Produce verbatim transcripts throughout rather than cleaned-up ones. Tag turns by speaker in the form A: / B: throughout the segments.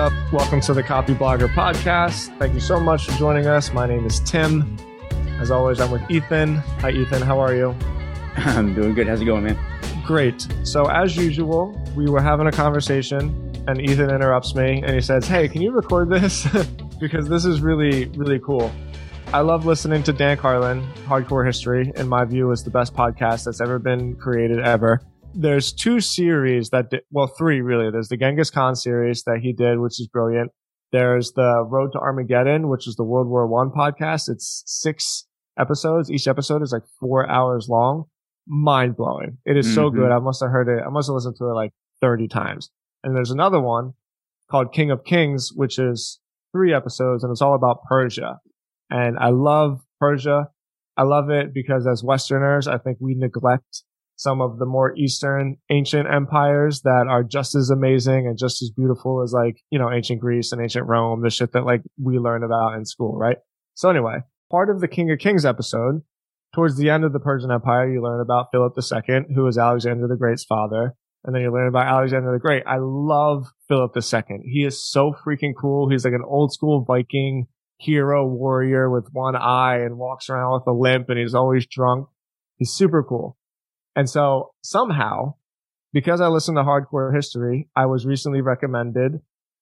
A: up? Welcome to the Copy Blogger Podcast. Thank you so much for joining us. My name is Tim. As always, I'm with Ethan. Hi, Ethan. How are you?
B: I'm doing good. How's it going, man?
A: Great. So as usual, we were having a conversation and Ethan interrupts me and he says, hey, can you record this? Because this is really, really cool. I love listening to Dan Carlin. Hardcore History, in my view, is the best podcast that's ever been created ever. There's two series that, di- well, three really. There's the Genghis Khan series that he did, which is brilliant. There's the Road to Armageddon, which is the World War One podcast. It's six episodes. Each episode is like four hours long. Mind blowing. It is mm-hmm. so good. I must have heard it. I must have listened to it like thirty times. And there's another one called King of Kings, which is three episodes and it's all about Persia. And I love Persia. I love it because as Westerners, I think we neglect some of the more Eastern ancient empires that are just as amazing and just as beautiful as like, you know, ancient Greece and ancient Rome, the shit that like we learn about in school, right? So anyway, part of the King of Kings episode, towards the end of the Persian Empire, you learn about Philip the Second, who was Alexander the Great's father. And then you learn about Alexander the Great. I love Philip the Second. He is so freaking cool. He's like an old school Viking hero warrior with one eye and walks around with a limp and he's always drunk. He's super cool. And so somehow, because I listen to Hardcore History, I was recently recommended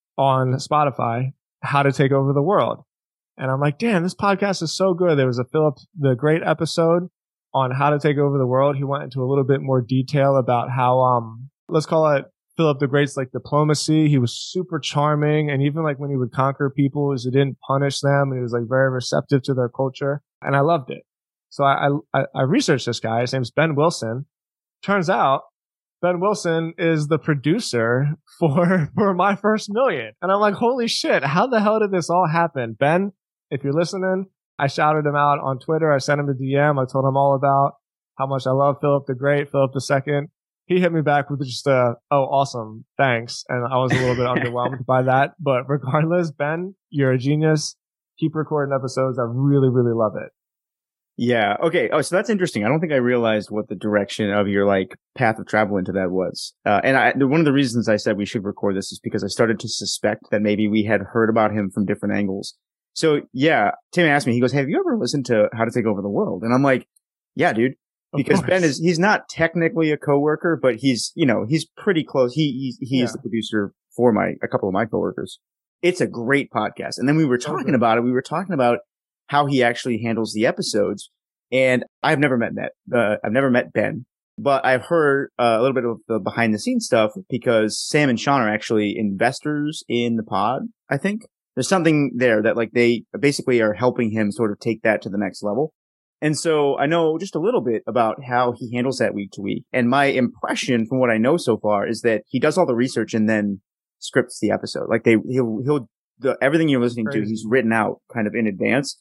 A: on Spotify How to Take Over the World. And I'm like, damn, this podcast is so good. There was a Philip the Great episode on How to Take Over the World. He went into a little bit more detail about how, um, let's call it Philip the Great's like diplomacy. He was super charming. And even like when he would conquer people, he didn't punish them. And he was like very receptive to their culture. And I loved it. So I, I, I researched this guy. His name's Ben Wilson. Turns out Ben Wilson is the producer for, for My First Million. And I'm like, holy shit, how the hell did this all happen? Ben, if you're listening, I shouted him out on Twitter. I sent him a D M. I told him all about how much I love Philip the Great, Philip the Second. He hit me back with just a, oh, awesome, thanks. And I was a little bit underwhelmed by that. But regardless, Ben, you're a genius. Keep recording episodes. I really, really love it.
B: Yeah. Okay. Oh, so that's interesting. I don't think I realized what the direction of your like path of travel into that was. Uh, and I, one of the reasons I said we should record this is because I started to suspect that maybe we had heard about him from different angles. So yeah, Tim asked me, he goes, have you ever listened to How to Take Over the World? And I'm like, yeah, dude, because Ben is, he's not technically a coworker, but he's, you know, he's pretty close. He, he, he yeah. is the producer for my, a couple of my coworkers. It's a great podcast. And then we were talking okay. about it. We were talking about how he actually handles the episodes. And I've never met that. Uh, I've never met Ben, but I've heard uh, a little bit of the behind the scenes stuff because Sam and Sean are actually investors in the pod. I think there's something there that like they basically are helping him sort of take that to the next level. And so I know just a little bit about how he handles that week to week. And my impression from what I know so far is that he does all the research and then scripts the episode. Like they, he'll, he'll, the, everything you're listening Crazy. to, he's written out kind of in advance.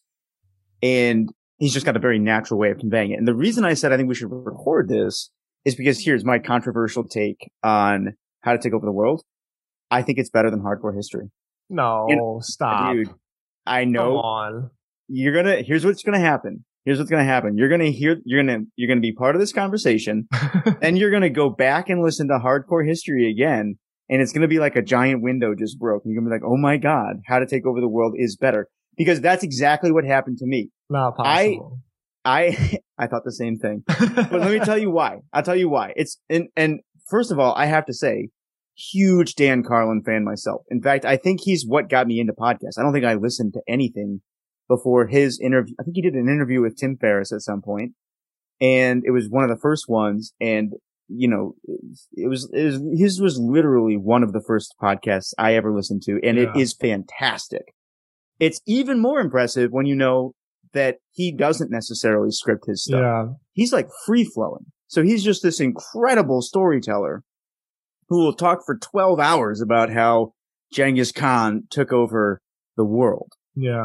B: And he's just got a very natural way of conveying it. And the reason I said I think we should record this is because here's my controversial take on How to Take Over the World. I think it's better than Hardcore History.
A: No, and, stop.
B: Dude, I know.
A: Come on.
B: You're gonna, here's what's gonna happen. Here's what's gonna happen. You're gonna hear, you're gonna, you're gonna be part of this conversation. Then you're gonna go back and listen to Hardcore History again. And it's gonna be like a giant window just broke. And you're gonna be like, oh my God, How to Take Over the World is better. Because that's exactly what happened to me.
A: Not possible.
B: I, I, I thought the same thing. But let me tell you why. I'll tell you why. It's, and, and first of all, I have to say, huge Dan Carlin fan myself. In fact, I think he's what got me into podcasts. I don't think I listened to anything before his interview. I think he did an interview with Tim Ferriss at some point, and it was one of the first ones. And, you know, it was, it was, his was literally one of the first podcasts I ever listened to. And yeah. it is fantastic. It's even more impressive when you know that he doesn't necessarily script his stuff.
A: Yeah.
B: He's like free flowing. So he's just this incredible storyteller who will talk for twelve hours about how Genghis Khan took over the world.
A: Yeah.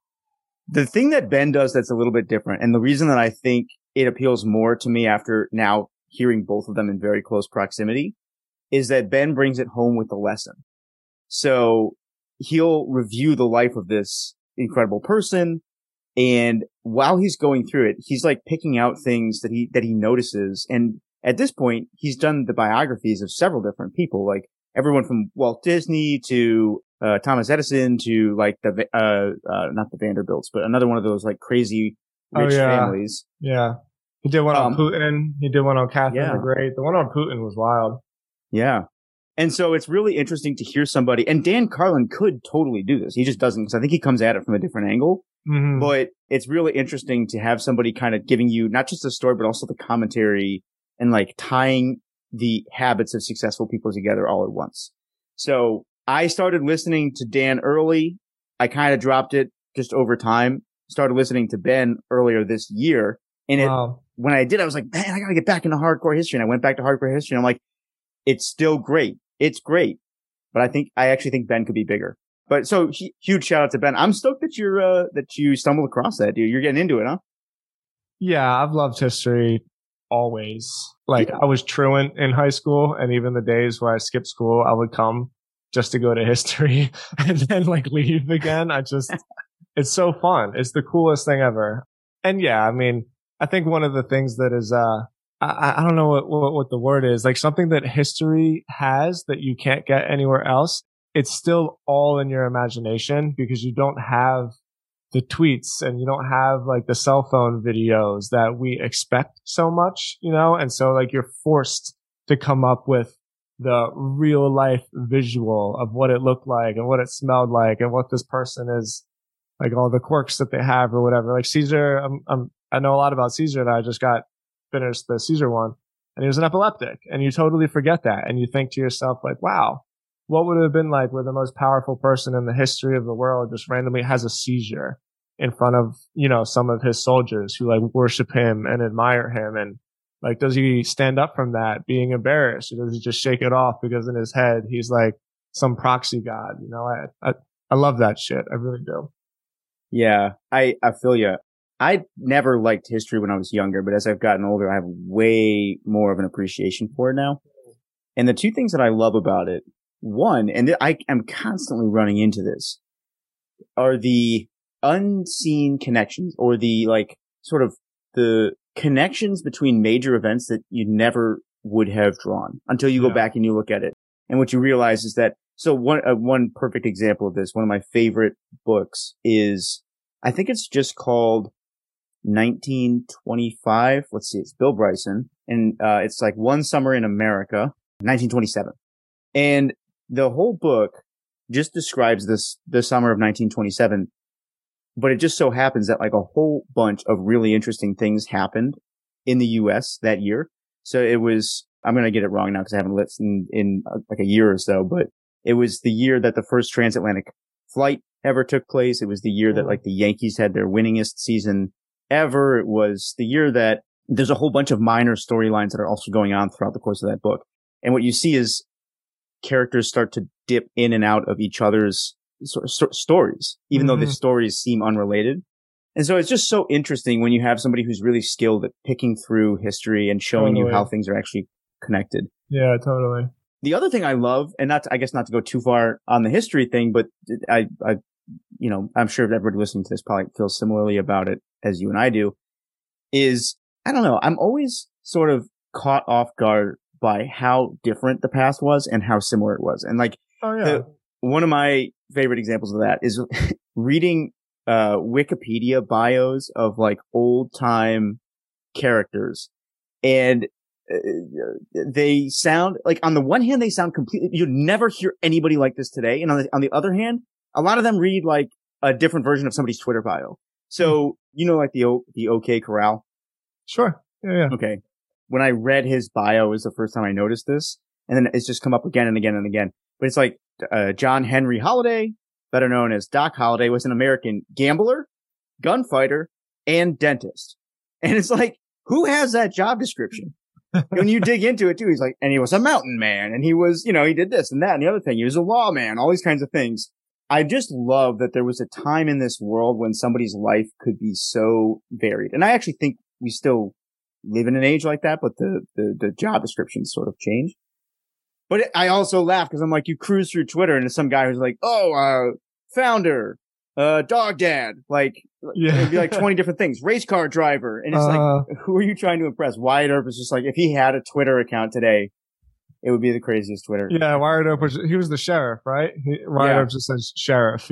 B: The thing that Ben does that's a little bit different, and the reason that I think it appeals more to me after now hearing both of them in very close proximity, is that Ben brings it home with the lesson. So he'll review the life of this incredible person. And while he's going through it, he's like picking out things that he, that he notices. And at this point, he's done the biographies of several different people, like everyone from Walt Disney to uh, Thomas Edison to like the, uh, uh, not the Vanderbilts, but another one of those like crazy rich
A: oh, yeah.
B: families.
A: Yeah. He did one
B: Um,
A: on Putin. He did one on Catherine
B: yeah.
A: the Great. The one on Putin was wild.
B: Yeah. And so it's really interesting to hear somebody, and Dan Carlin could totally do this. He just doesn't, because I think he comes at it from a different angle.
A: Mm-hmm.
B: But it's really interesting to have somebody kind of giving you not just the story, but also the commentary and like tying the habits of successful people together all at once. So I started listening to Dan early. I kind of dropped it just over time. Started listening to Ben earlier this year. And it,
A: Wow.
B: when I did, I was like, man, I got to get back into hardcore history. And I went back to hardcore history. And I'm like, it's still great. It's great. But I think, I actually think Ben could be bigger. But so huge shout out to Ben. I'm stoked that you're, uh, that you stumbled across that, dude. You're getting into it, huh?
A: Yeah, I've loved history always. Like
B: Yeah.
A: I was truant in high school, and even the days where I skipped school, I would come just to go to history and then like leave again. I just, it's so fun. It's the coolest thing ever. And yeah, I mean, I think one of the things that is, uh, I, I don't know what, what, what the word is, like something that history has that you can't get anywhere else. It's still all in your imagination because you don't have the tweets and you don't have like the cell phone videos that we expect so much, you know? And so like you're forced to come up with the real life visual of what it looked like and what it smelled like and what this person is, like all the quirks that they have or whatever. Like Caesar, I'm, I'm, I know a lot about Caesar, and I just got finished the Caesar one, and he was an epileptic, and you totally forget that. And you think to yourself like, wow, what would it have been like where the most powerful person in the history of the world just randomly has a seizure in front of, you know, some of his soldiers who like worship him and admire him? And like, does he stand up from that being embarrassed, or does he just shake it off because in his head he's like some proxy god? You know, I, I, I love that shit. I really do.
B: Yeah, I, I feel you. I never liked history when I was younger, but as I've gotten older, I have way more of an appreciation for it now. And the two things that I love about it, one, and I am constantly running into this, are the unseen connections, or the like sort of the connections between major events that you never would have drawn until you
A: Yeah.
B: go back and you look at it. And what you realize is that, so one, uh, one perfect example of this, one of my favorite books is, I think it's just called nineteen twenty-five. Let's see, it's Bill Bryson, and uh, it's like One Summer in America, nineteen twenty-seven. And the whole book just describes this, the summer of nineteen twenty-seven. But it just so happens that like a whole bunch of really interesting things happened in the U S that year. So it was, I'm going to get it wrong now because I haven't listened in uh, like a year or so, but it was the year that the first transatlantic flight ever took place. It was the year that like the Yankees had their winningest season ever. It was the year that there's a whole bunch of minor storylines that are also going on throughout the course of that book. And what you see is characters start to dip in and out of each other's sort of sto- stories, even
A: Mm-hmm.
B: though the stories seem unrelated. And so it's just so interesting when you have somebody who's really skilled at picking through history and showing
A: Totally.
B: you how things are actually connected.
A: Yeah, totally.
B: The other thing I love, and not to, I guess not to go too far on the history thing, but I, I, you know, I'm sure everybody listening to this probably feels similarly about it as you and I do, is, I don't know, I'm always sort of caught off guard by how different the past was and how similar it was. And like,
A: Oh yeah.
B: the, one of my favorite examples of that is reading, uh, Wikipedia bios of like old time characters, and uh, they sound like, on the one hand, they sound completely, you'd never hear anybody like this today. And on the, on the other hand, a lot of them read like a different version of somebody's Twitter bio. So, you know, like the, o, the OK Corral.
A: Sure. Yeah, yeah.
B: Okay. When I read his bio, it was the first time I noticed this. And then it's just come up again and again and again. But it's like, uh, John Henry Holliday, better known as Doc Holliday, was an American gambler, gunfighter, and dentist. And it's like, who has that job description? When you dig into it too, he's like, and he was a mountain man, and he was, you know, he did this and that and the other thing. He was a lawman, all these kinds of things. I just love that there was a time in this world when somebody's life could be so varied. And I actually think we still live in an age like that, but the, the, the job descriptions sort of change. But it, I also laugh because I'm like, you cruise through Twitter and there's some guy who's like, oh, uh, founder, uh, dog dad, like,
A: Yeah.
B: it'd be like twenty different things, race car driver. And it's
A: Uh,
B: like, who are you trying to impress? Wyatt Earp is just like, if he had a Twitter account today, It would be the craziest Twitter.
A: Yeah, Wired Up was, he was the sheriff, right? He, Wired
B: Yeah.
A: Up just says sheriff.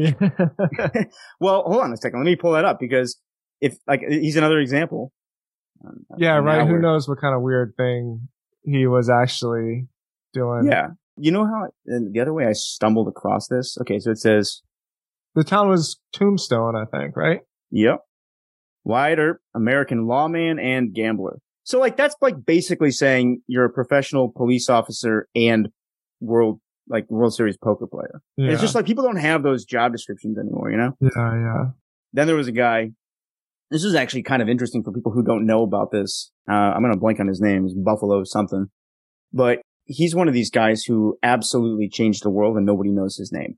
B: Well, hold on a second. Let me pull that up because if like he's another example. Um,
A: Yeah,
B: and
A: right.
B: now
A: Who
B: we're-
A: knows what kind of weird thing he was actually doing.
B: Yeah. You know how and the other way I stumbled across this? Okay, so it says,
A: The town was Tombstone, I think, right?
B: yep. Wyatt Earp, American lawman and gambler. So like that's like basically saying you're a professional police officer and world like World Series poker player.
A: Yeah.
B: It's just like people don't have those job descriptions anymore, you know?
A: Yeah, yeah.
B: Then there was a guy. This is actually kind of interesting for people who don't know about this. Uh, I'm going to blank on his name. It's Buffalo something. But he's one of these guys who absolutely changed the world and nobody knows his name.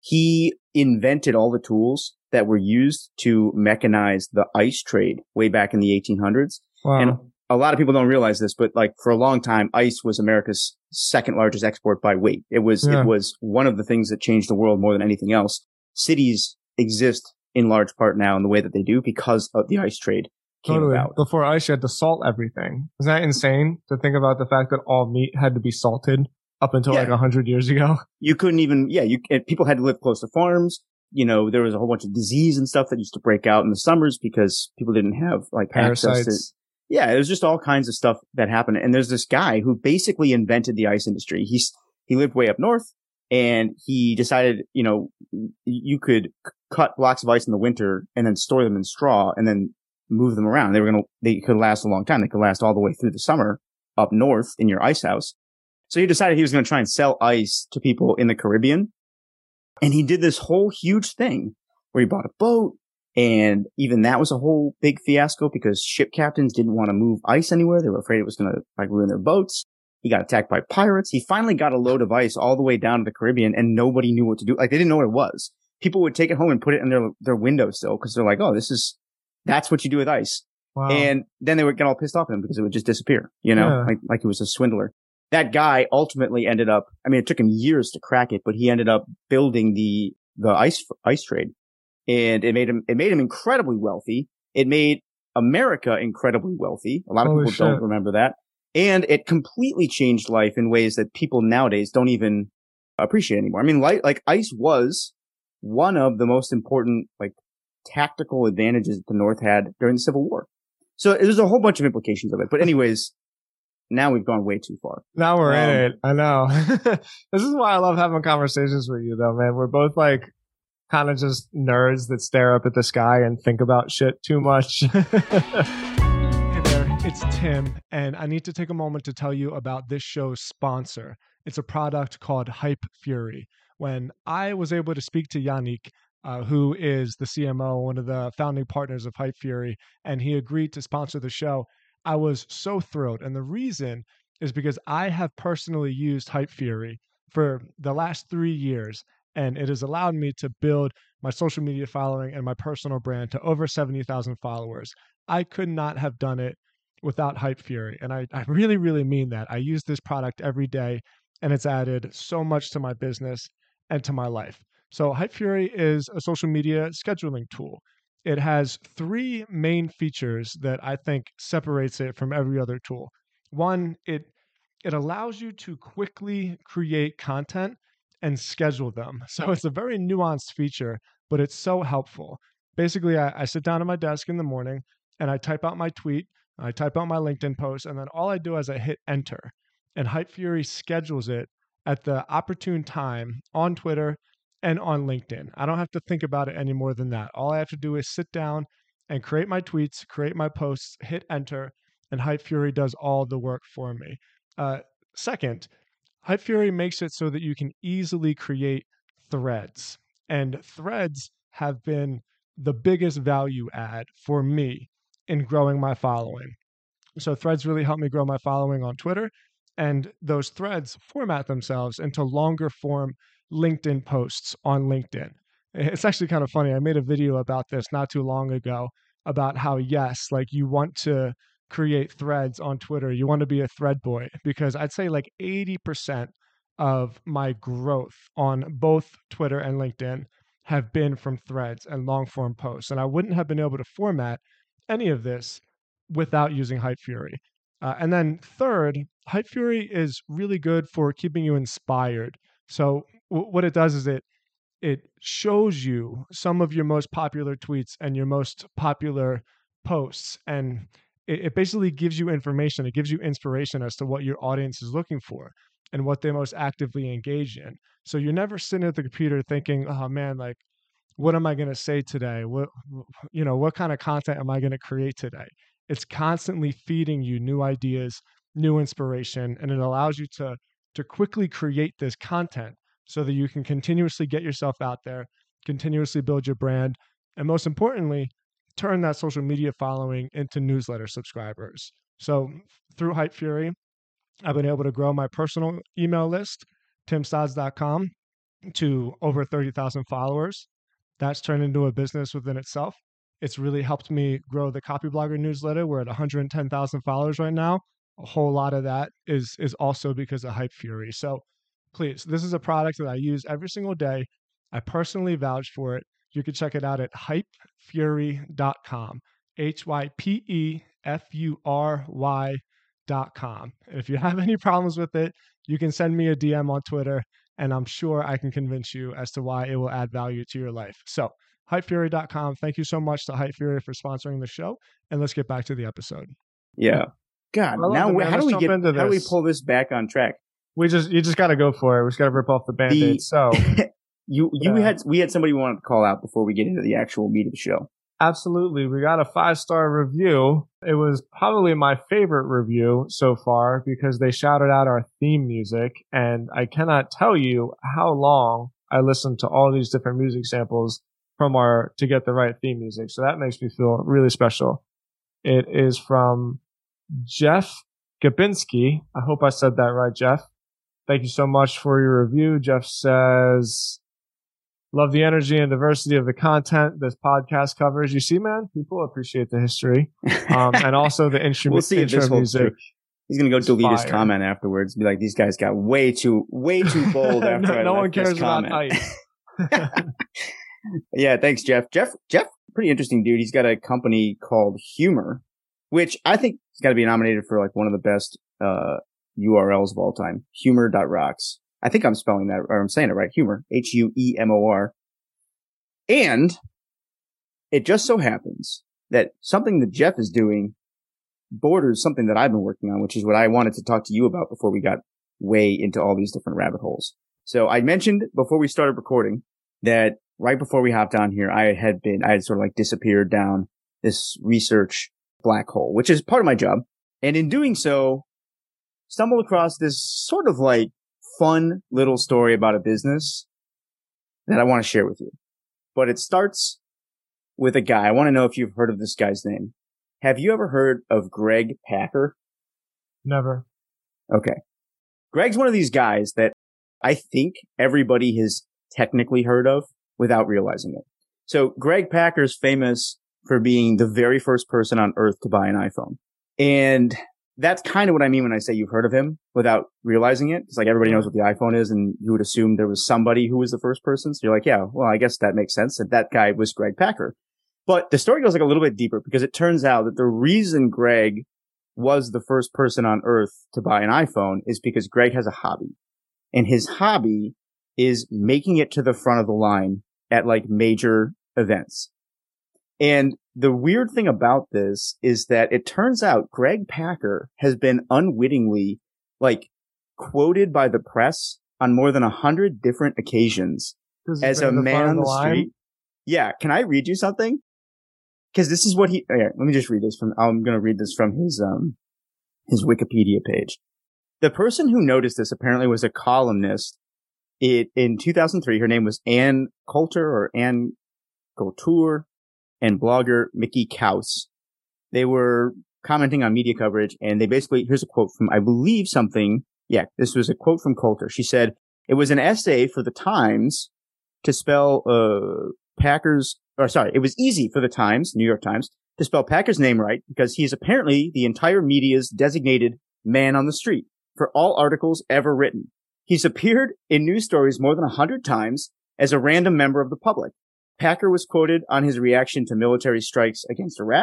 B: He invented all the tools that were used to mechanize the ice trade way back in the eighteen hundreds.
A: Wow.
B: And a lot of people don't realize this, but like for a long time, ice was America's second largest export by weight. It was,
A: Yeah.
B: it was one of the things that changed the world more than anything else. Cities exist in large part now in the way that they do because of the ice trade came
A: Totally.
B: about.
A: Before ice, you had to salt everything. Isn't that insane to think about the fact that all meat had to be salted up until
B: Yeah.
A: like a hundred years ago?
B: You couldn't even, yeah, you, and people had to live close to farms. You know, there was a whole bunch of disease and stuff that used to break out in the summers because people didn't have like access to,
A: Parasites.
B: yeah, it was just all kinds of stuff that happened. And there's this guy who basically invented the ice industry. He's, he lived way up north and he decided, you know, you could c- cut blocks of ice in the winter and then store them in straw and then move them around. They were going to, they could last a long time. They could last all the way through the summer up north in your ice house. So he decided he was going to try and sell ice to people in the Caribbean. And he did this whole huge thing where he bought a boat. And even that was a whole big fiasco because ship captains didn't want to move ice anywhere. They were afraid it was going to like ruin their boats. He got attacked by pirates. He finally got a load of ice all the way down to the Caribbean and nobody knew what to do. Like they didn't know what it was. People would take it home and put it in their, their windowsill because they're like, oh, this is, that's what you do with ice.
A: Wow.
B: And then they would get all pissed off at him because it would just disappear, you know,
A: Yeah.
B: like, like he was a swindler. That guy ultimately ended up, I mean, it took him years to crack it, but he ended up building the, the ice, ice trade. And it made him, it made him incredibly wealthy. It made America incredibly wealthy. A lot of
A: Holy
B: people don't
A: shit.
B: remember that. And it completely changed life in ways that people nowadays don't even appreciate anymore. I mean, like, like ice was one of the most important, like, tactical advantages that the North had during the Civil War. So there's a whole bunch of implications of it. But anyways, now we've gone way too far.
A: Now we're
B: Um,
A: in it. I know. This is why I love having conversations with you, though, man. We're both like kind of just nerds that stare up at the sky and think about shit too much. Hey there, it's Tim, and I need to take a moment to tell you about this show's sponsor. It's a product called Hype Fury. When I was able to speak to Yannick, uh, who is the C M O, one of the founding partners of Hype Fury, and he agreed to sponsor the show, I was so thrilled. And the reason is because I have personally used Hype Fury for the last three years, and it has allowed me to build my social media following and my personal brand to over seventy thousand followers. I could not have done it without Hype Fury. And I, I really, really mean that. I use this product every day, and it's added so much to my business and to my life. So Hype Fury is a social media scheduling tool. It has three main features that I think separates it from every other tool. One, it it allows you to quickly create content and schedule them. So it's a very nuanced feature, but it's so helpful. Basically, I, I sit down at my desk in the morning and I type out my tweet, I type out my LinkedIn post, and then all I do is I hit enter. And Hype Fury schedules it at the opportune time on Twitter and on LinkedIn. I don't have to think about it any more than that. All I have to do is sit down and create my tweets, create my posts, hit enter, and Hype Fury does all the work for me. Uh, second, Hype Fury makes it so that you can easily create threads. And threads have been the biggest value add for me in growing my following. So threads really help me grow my following on Twitter. And those threads format themselves into longer form LinkedIn posts on LinkedIn. It's actually kind of funny. I made a video about this not too long ago about how, yes, like you want to create threads on Twitter. You want to be a thread boy, because I'd say like eighty percent of my growth on both Twitter and LinkedIn have been from threads and long form posts. And I wouldn't have been able to format any of this without using Hype Fury. Uh, and then third, Hype Fury is really good for keeping you inspired. So w- what it does is it it shows you some of your most popular tweets and your most popular posts, and it, it basically gives you information. It gives you inspiration as to what your audience is looking for and what they most actively engage in. So you're never sitting at the computer thinking, "Oh man, like what am I going to say today? What you know, what kind of content am I going to create today?" It's constantly feeding you new ideas, new inspiration, and it allows you to to quickly create this content so that you can continuously get yourself out there, continuously build your brand, and most importantly, turn that social media following into newsletter subscribers. So through Hype Fury, I've been able to grow my personal email list, tim stods dot com, to over thirty thousand followers. That's turned into a business within itself. It's really helped me grow the Copyblogger newsletter. We're at one hundred ten thousand followers right now. A whole lot of that is is also because of Hype Fury. So please, this is a product that I use every single day. I personally vouch for it. You can check it out at hype fury dot com. H Y P E F U R Y dot com. If you have any problems with it, you can send me a D M on Twitter, and I'm sure I can convince you as to why it will add value to your life. So hype fury dot com. Thank you so much to Hype Fury for sponsoring the show. And let's get back to the episode.
B: Yeah. God, now
A: it,
B: how do we get, how do we pull this back on track?
A: We just, you just got to go for it. We just got to rip off the Band-Aid. The, so
B: you, you yeah. had, we had somebody wanted to call out before we get into the actual meat of the show.
A: Absolutely. We got a five-star review. It was probably my favorite review so far because they shouted out our theme music. And I cannot tell you how long I listened to all these different music samples from our, to get the right theme music. So that makes me feel really special. It is from Jeff Gabinski. I hope I said that right, Jeff. Thank you so much for your review. Jeff says, love the energy and diversity of the content this podcast covers. You see, man, people appreciate the history. Um, and also the instrument.
B: We'll see if this holds true. He's going to go delete fire. his comment afterwards and be like, these guys got way too, way too bold after
A: no,
B: I
A: no
B: left
A: one cares
B: this comment.
A: about hype.
B: Yeah, thanks, Jeff. Jeff, Jeff, pretty interesting dude. He's got a company called Humor, which I think has got to be nominated for like one of the best, uh, U R Ls of all time. Humor dot rocks. I think I'm spelling that, or I'm saying it right. Humor. H U E M O R. And it just so happens that something that Jeff is doing borders something that I've been working on, which is what I wanted to talk to you about before we got way into all these different rabbit holes. So I mentioned before we started recording that right before we hopped on here, I had been, I had sort of like disappeared down this research black hole, which is part of my job. And in doing so, stumbled across this sort of like fun little story about a business that I want to share with you. But it starts with a guy. I want to know if you've heard of this guy's name. Have you ever heard of Greg Packer?
A: Never.
B: Okay. Greg's one of these guys that I think everybody has technically heard of without realizing it. So Greg Packer's famous for being the very first person on earth to buy an iPhone. And that's kind of what I mean when I say you've heard of him without realizing it. It's like everybody knows what the iPhone is, and you would assume there was somebody who was the first person. So you're like, yeah, well, I guess that makes sense. And that guy was Greg Packer. But the story goes like a little bit deeper because it turns out that the reason Greg was the first person on earth to buy an iPhone is because Greg has a hobby. And his hobby is making it to the front of the line at like major events. And the weird thing about this is that it turns out Greg Packer has been unwittingly like quoted by the press on more than a hundred different occasions as a man on the street. Yeah. Can I read you something? Because this is what he, okay, let me just read this from, I'm going to read this from his, um, his Wikipedia page. The person who noticed this apparently was a columnist. It, in two thousand three, her name was Ann Coulter or Ann Couture, and blogger Mickey Kaus. They were commenting on media coverage, and they basically, here's a quote from, I believe something, yeah, this was a quote from Coulter. She said, it was an essay for the Times to spell, uh, Packer's, or sorry, it was easy for the Times, New York Times, to spell Packer's name right because he's apparently the entire media's designated man on the street for all articles ever written. He's appeared in news stories more than a hundred times as a random member of the public. Packer was quoted on his reaction to military strikes against Iraq,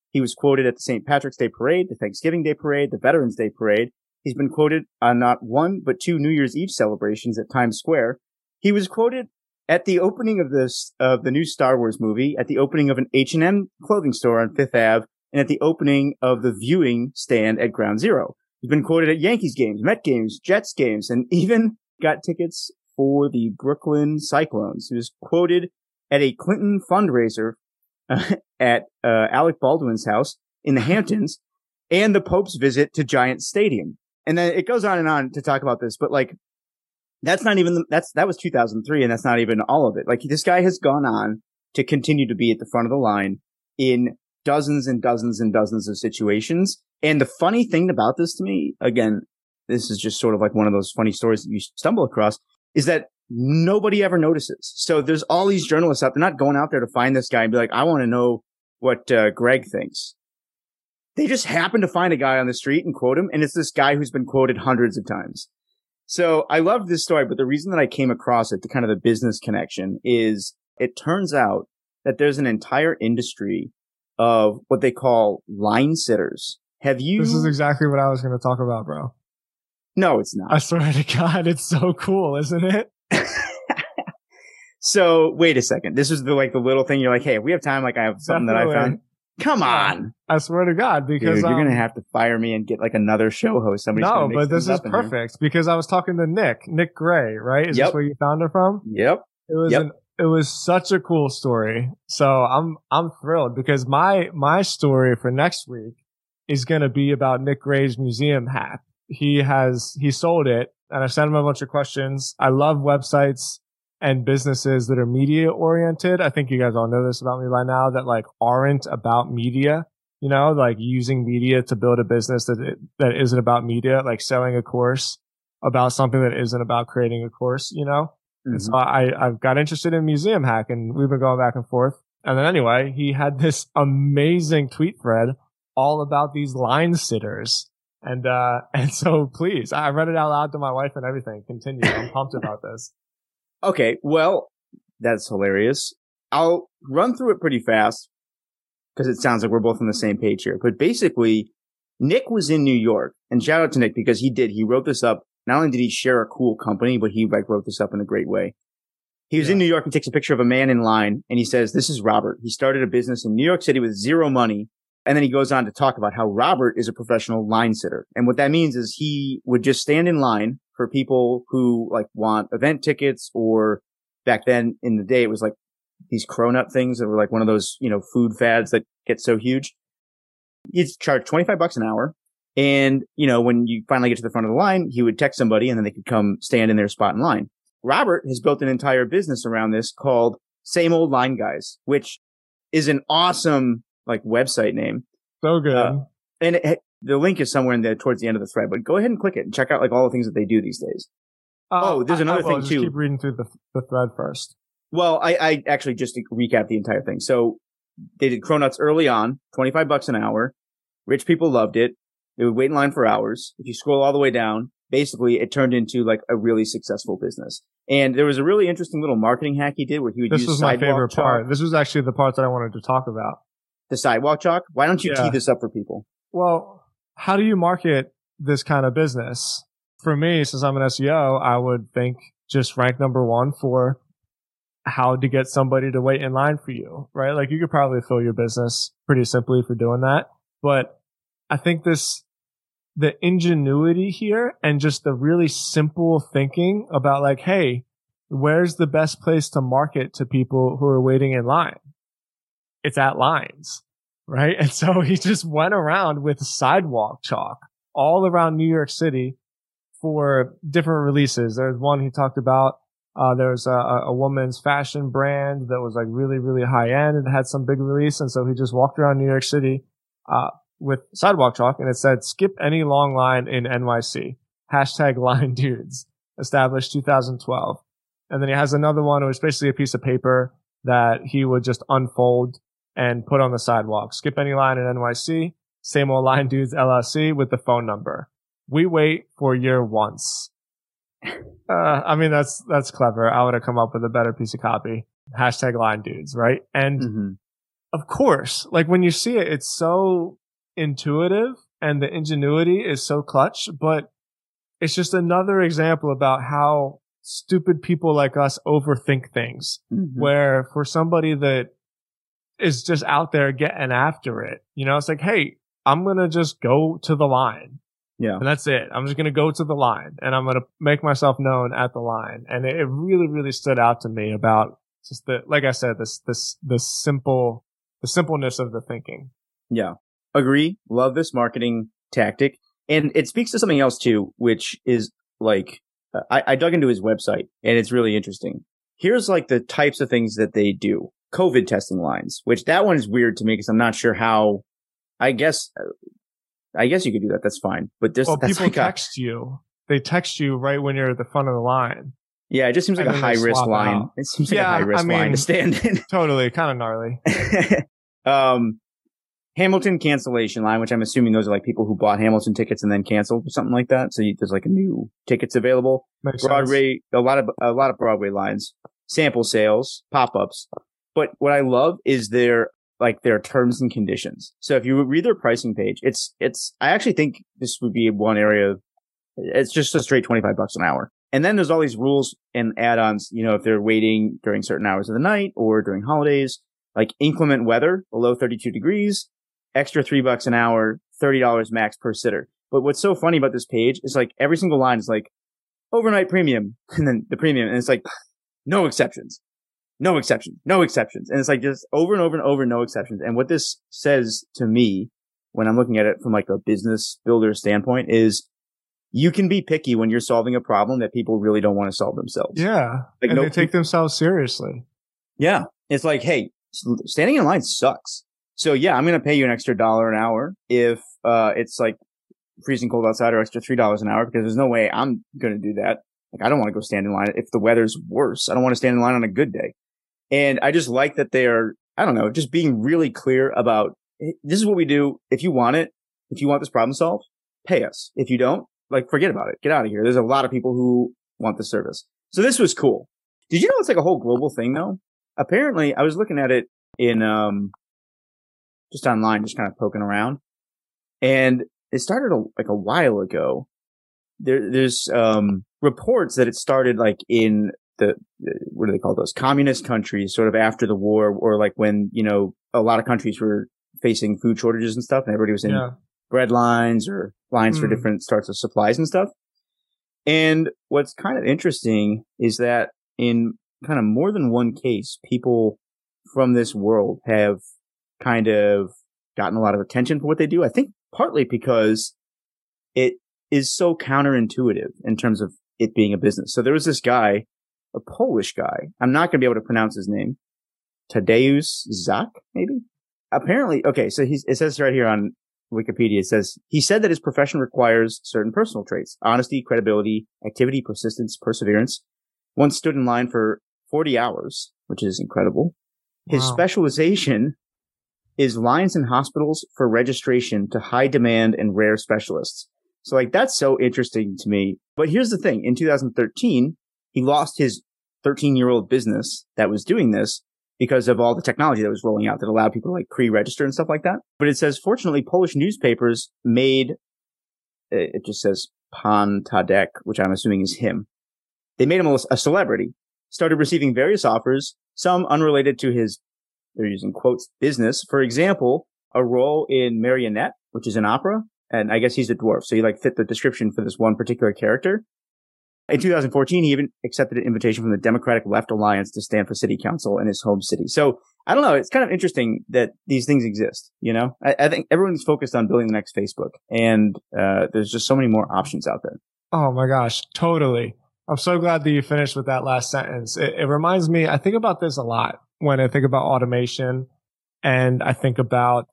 B: He was quoted at the Saint Patrick's Day Parade, the Thanksgiving Day Parade, the Veterans Day Parade. He's been quoted on not one, but two New Year's Eve celebrations at Times Square. He was quoted at the opening of this, of the new Star Wars movie, at the opening of an H and M clothing store on Fifth Avenue, and at the opening of the viewing stand at Ground Zero. He's been quoted at Yankees games, Met games, Jets games, and even got tickets for the Brooklyn Cyclones. He was quoted at a Clinton fundraiser uh, at uh, Alec Baldwin's house in the Hamptons, and the Pope's visit to Giant Stadium. And then it goes on and on to talk about this, but like, that's not even, the, that's, that was two thousand three, and that's not even all of it. Like, this guy has gone on to continue to be at the front of the line in dozens and dozens and dozens of situations. And the funny thing about this to me, again, this is just sort of like one of those funny stories that you stumble across, is that nobody ever notices. So there's all these journalists out there, not going out there to find this guy and be like, I want to know what uh, Greg thinks. They just happen to find a guy on the street and quote him, and it's this guy who's been quoted hundreds of times. So I love this story, but the reason that I came across it, the kind of the business connection, is it turns out that there's an entire industry of what they call line sitters. Have you?
A: This is exactly what I was going to talk about, bro.
B: No, it's not.
A: I swear to God, it's so cool, isn't it?
B: So wait a second. This is the like the little thing you're like, hey, if we have time, like I have something Definitely. that I found. Come on.
A: I swear to God, because
B: Dude, you're
A: um,
B: going to have to fire me and get like another show host. Somebody's
A: no, but this is perfect because I was talking to Nick, Nick Gray, right? Is
B: yep.
A: this where you found her from?
B: Yep.
A: It was
B: yep.
A: an, it was such a cool story. So I'm I'm thrilled because my my story for next week is going to be about Nick Gray's museum hack. He has he sold it, and I've sent him a bunch of questions. I love websites and businesses that are media oriented. I think you guys all know this about me by now, that like aren't about media, you know, like using media to build a business that, it, that isn't about media, like selling a course about something that isn't about creating a course, you know? Mm-hmm. And so I, I got interested in museum hack, and we've been going back and forth. And then anyway, he had this amazing tweet thread all about these line sitters. And, uh, and so please, I read it out loud to my wife and everything. Continue. I'm pumped about this.
B: Okay, well, that's hilarious. I'll run through it pretty fast because it sounds like we're both on the same page here. But basically, Nick was in New York, and shout out to Nick because he did. He wrote this up. Not only did he share a cool company, but he like wrote this up in a great way. He was yeah. in New York and takes a picture of a man in line, and he says, "This is Robert. He started a business in New York City with zero money." And then he goes on to talk about how Robert is a professional line sitter. And what that means is he would just stand in line for people who like want event tickets, or back then in the day, it was like these cronut things that were like one of those, you know, food fads that get so huge. He'd charge twenty-five bucks an hour. And, you know, when you finally get to the front of the line, he would text somebody and then they could come stand in their spot in line. Robert has built an entire business around this called Same Old Line Guys, which is an awesome like website name.
A: So good. Uh,
B: and it, the link is somewhere in there towards the end of the thread, but go ahead and click it and check out like all the things that they do these days. Uh, oh, there's another I, I thing
A: just
B: too.
A: Keep reading through the, the thread first.
B: Well, I, I actually just to recap the entire thing. So they did Cronuts early on, twenty-five bucks an hour. Rich people loved it. They would wait in line for hours. If you scroll all the way down, basically it turned into like a really successful business. And there was a really interesting little marketing hack he did where he would
A: this
B: use
A: was my
B: sidewalk
A: favorite
B: chalk.
A: part. This was actually the part that I wanted to talk about.
B: The sidewalk chalk? Why don't you yeah. tee this up for people?
A: Well, how do you market this kind of business? For me, since I'm an S E O, I would think just rank number one for how to get somebody to wait in line for you, right? Like you could probably fill your business pretty simply for doing that. But I think this, the ingenuity here and just the really simple thinking about like, hey, where's the best place to market to people who are waiting in line? It's at lines, right? And so he just went around with sidewalk chalk all around New York City for different releases. There's one he talked about. Uh, there's a, a woman's fashion brand that was like really, really high end and had some big release. And so he just walked around New York City, uh, with sidewalk chalk, and it said, skip any long line in N Y C. Hashtag line dudes. Established two thousand twelve. And then he has another one. It was basically a piece of paper that he would just unfold and put on the sidewalk. Skip any line in N Y C. Same Old Line Dudes L L C with the phone number. We wait for your once. Uh, I mean, that's, that's clever. I would have come up with a better piece of copy. Hashtag line dudes, right? And,
B: mm-hmm.
A: of course, like when you see it, it's so intuitive and the ingenuity is so clutch, but it's just another example about how stupid people like us overthink things. Mm-hmm. Where for somebody that is just out there getting after it, you know, it's like, hey, I'm going to just go to the line.
B: Yeah.
A: And that's it. I'm just going to go to the line and I'm going to make myself known at the line. And it, it really, really stood out to me about just the, like I said, this, this, this simple, the simpleness of the thinking.
B: Yeah. Agree. Love this marketing tactic. And it speaks to something else too, which is like, uh, I, I dug into his website and it's really interesting. Here's like the types of things that they do. COVID testing lines, which that one is weird to me because I'm not sure how, I guess, I guess you could do that. That's fine. But this,
A: well,
B: that's
A: people
B: like
A: text
B: a,
A: you. They text you right when you're at the front of the line.
B: Yeah, it just seems like
A: and
B: a high risk line.
A: Out.
B: It seems like
A: yeah,
B: a high risk
A: I mean,
B: line to stand in.
A: Totally, kind of gnarly.
B: um, Hamilton cancellation line, which I'm assuming those are like people who bought Hamilton tickets and then canceled or something like that. So you, there's like a new tickets available.
A: Makes
B: Broadway,
A: sense.
B: a lot of a lot of Broadway lines, sample sales, pop ups. But what I love is their like their terms and conditions. So if you read their pricing page, it's it's. I actually think this would be one area. It's just a straight twenty-five bucks an hour. And then there's all these rules and add-ons, you know, if they're waiting during certain hours of the night or during holidays, like inclement weather below thirty-two degrees, extra three bucks an hour, thirty dollars max per sitter. But what's so funny about this page is like every single line is like overnight premium and then the premium. And it's like no exceptions, no exceptions, no exceptions. And it's like just over and over and over, no exceptions. And what this says to me when I'm looking at it from like a business builder standpoint is you can be picky when you're solving a problem that people really don't want to solve themselves.
A: Yeah.
B: Like
A: and
B: no,
A: they take themselves seriously.
B: Yeah. It's like, hey, standing in line sucks. So yeah, I'm going to pay you an extra dollar an hour if, uh, it's like freezing cold outside or extra three dollars an hour because there's no way I'm going to do that. Like, I don't want to go stand in line if the weather's worse. I don't want to stand in line on a good day. And I just like that they're, I don't know, just being really clear about this is what we do. If you want it, if you want this problem solved, pay us. If you don't, like, forget about it. Get out of here. There's a lot of people who want the service. So this was cool. Did you know it's like a whole global thing though? Apparently, I was looking at it in, um, just online, just kind of poking around. And it started a, like a while ago. There, there's, um, reports that it started like in the, what do they call those? Communist countries, sort of after the war, or like when, you know, a lot of countries were facing food shortages and stuff and everybody was in yeah. bread lines or lines mm. for different sorts of supplies and stuff. And what's kind of interesting is that in kind of more than one case, people from this world have kind of gotten a lot of attention for what they do. I think partly because it is so counterintuitive in terms of it being a business. So there was this guy, a Polish guy. I'm not going to be able to pronounce his name. Tadeusz Zak, maybe? Apparently, okay, so he's, it says right here on Wikipedia, it says, he said that his profession requires certain personal traits: honesty, credibility, activity, persistence, perseverance. Once stood in line for forty hours, which is incredible. His wow. specialization is lines in hospitals for registration to high demand and rare specialists. So like, that's so interesting to me. But here's the thing. In two thousand thirteen, he lost his thirteen year old business that was doing this because of all the technology that was rolling out that allowed people to like pre-register and stuff like that. But it says, fortunately, Polish newspapers made, it just says Pan Tadek, which I'm assuming is him. They made him a, a celebrity, started receiving various offers, some unrelated to his, they're using quotes, business. For example, a role in Marionette, which is an opera. And I guess he's a dwarf. So he like fit the description for this one particular character. In two thousand fourteen, he even accepted an invitation from the Democratic Left Alliance to stand for city council in his home city. So I don't know. It's kind of interesting that these things exist. You know, I, I think everyone's focused on building the next Facebook, and uh, there's just so many more options out there.
A: Oh my gosh, totally. I'm so glad that you finished with that last sentence. It, it reminds me, I think about this a lot when I think about automation, and I think about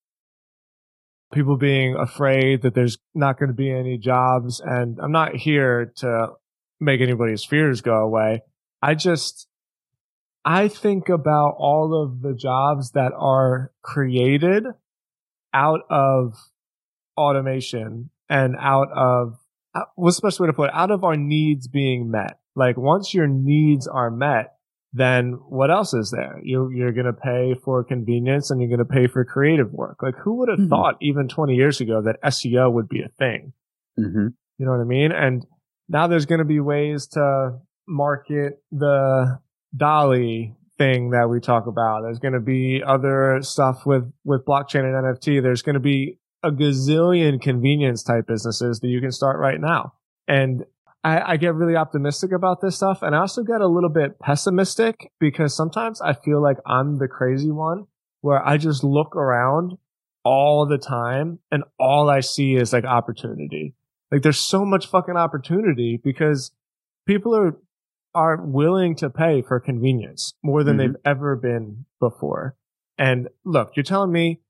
A: people being afraid that there's not going to be any jobs. And I'm not here to make anybody's fears go away. I just, I think about all of the jobs that are created out of automation and out of, what's the best way to put it? Out of our needs being met. Like once your needs are met, then what else is there? You, you're going to pay for convenience and you're going to pay for creative work. Like who would have mm-hmm. thought even twenty years ago that S E O would be a thing?
B: Mm-hmm.
A: You know what I mean? And now there's going to be ways to market the Dolly thing that we talk about. There's going to be other stuff with, with blockchain and N F T. There's going to be a gazillion convenience type businesses that you can start right now. And I, I get really optimistic about this stuff. And I also get a little bit pessimistic because sometimes I feel like I'm the crazy one where I just look around all the time and all I see is like opportunity. Like there's so much fucking opportunity because people are, are willing to pay for convenience more than mm-hmm. they've ever been before. And look, you're telling me,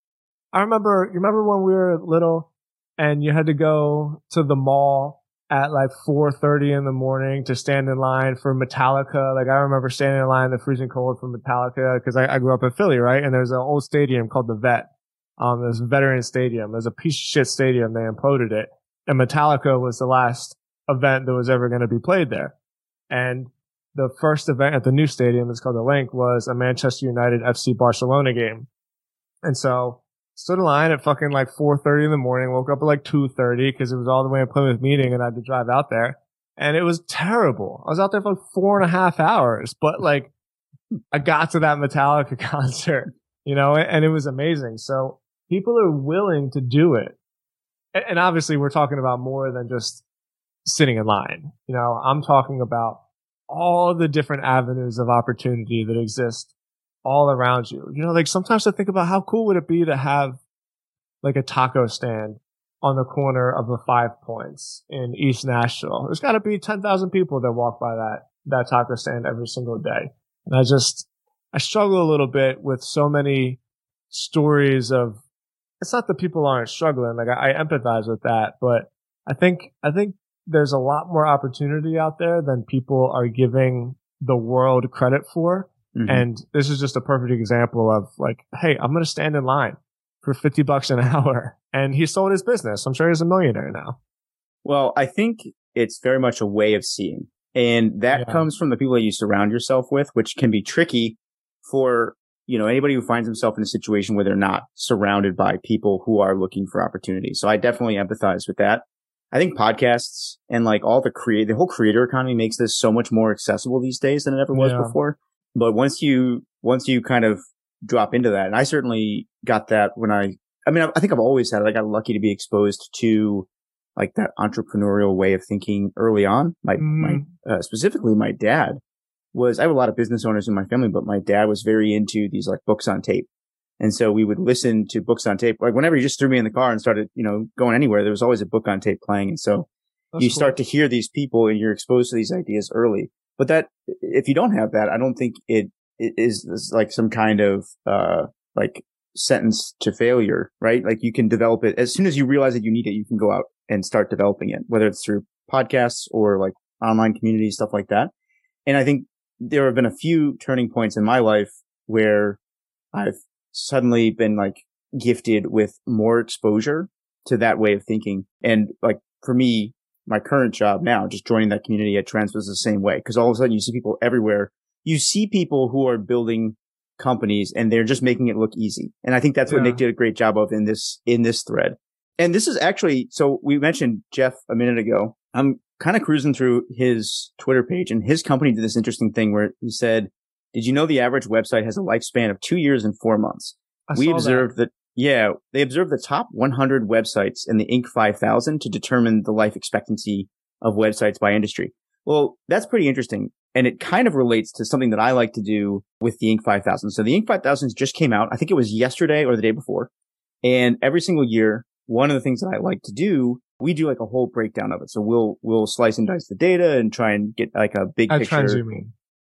A: I remember, you remember when we were little and you had to go to the mall at like four thirty in the morning to stand in line for Metallica. Like I remember standing in line in the freezing cold for Metallica because I, I grew up in Philly, right? And there's an old stadium called the Vet. Um, there's a veteran stadium. There's a piece of shit stadium. They imploded it. And Metallica was the last event that was ever going to be played there. And the first event at the new stadium, it's called the Link, was a Manchester United F C Barcelona game. And so stood in line at fucking like four thirty in the morning, woke up at like two thirty because it was all the way in Plymouth meeting and I had to drive out there. And it was terrible. I was out there for like four and a half hours, but like I got to that Metallica concert, you know, and it was amazing. So people are willing to do it. And obviously we're talking about more than just sitting in line. You know, I'm talking about all the different avenues of opportunity that exist all around you. You know, like sometimes I think about how cool would it be to have like a taco stand on the corner of the Five Points in East Nashville. There's got to be ten thousand people that walk by that, that taco stand every single day. And I just, I struggle a little bit with so many stories of, it's not that people aren't struggling. Like I, I empathize with that, but I think, I think there's a lot more opportunity out there than people are giving the world credit for. Mm-hmm. And this is just a perfect example of like, hey, I'm going to stand in line for fifty bucks an hour. And he sold his business. I'm sure he's a millionaire now.
B: Well, I think it's very much a way of seeing. And that yeah. comes from the people that you surround yourself with, which can be tricky for, you know, anybody who finds himself in a situation where they're not surrounded by people who are looking for opportunity. So I definitely empathize with that. I think podcasts and like all the create, the whole creator economy makes this so much more accessible these days than it ever was yeah. before. But once you, once you kind of drop into that, and I certainly got that when I, I mean, I, I think I've always had it. I got lucky to be exposed to like that entrepreneurial way of thinking early on. My, mm. my, uh, specifically my dad was, I have a lot of business owners in my family, but my dad was very into these like books on tape. And so we would listen to books on tape. Like whenever he just threw me in the car and started, you know, going anywhere, there was always a book on tape playing. And so That's you cool. start to hear these people and you're exposed to these ideas early. But that, if you don't have that, I don't think it, it is, is like some kind of, uh, like sentence to failure, right? Like you can develop it as soon as you realize that you need it, you can go out and start developing it, whether it's through podcasts or like online communities, stuff like that. And I think there have been a few turning points in my life where I've suddenly been like gifted with more exposure to that way of thinking. And like for me, my current job now, just joining that community at Trends was the same way. Cause all of a sudden you see people everywhere. You see people who are building companies and they're just making it look easy. And I think that's what yeah. Nick did a great job of in this, in this thread. And this is actually, so we mentioned Jeff a minute ago. I'm kind of cruising through his Twitter page and his company did this interesting thing where he said, did you know the average website has a lifespan of two years and four months?
A: I
B: we
A: saw
B: observed
A: that.
B: that, yeah, they observed the top one hundred websites in the Inc five thousand to determine the life expectancy of websites by industry. Well, that's pretty interesting. And it kind of relates to something that I like to do with the Inc five thousand. So the Inc five thousand just came out. I think it was yesterday or the day before. And every single year, one of the things that I like to do, we do like a whole breakdown of it. So we'll, we'll slice and dice the data and try and get like a big
A: I
B: picture.
A: Trends, you mean.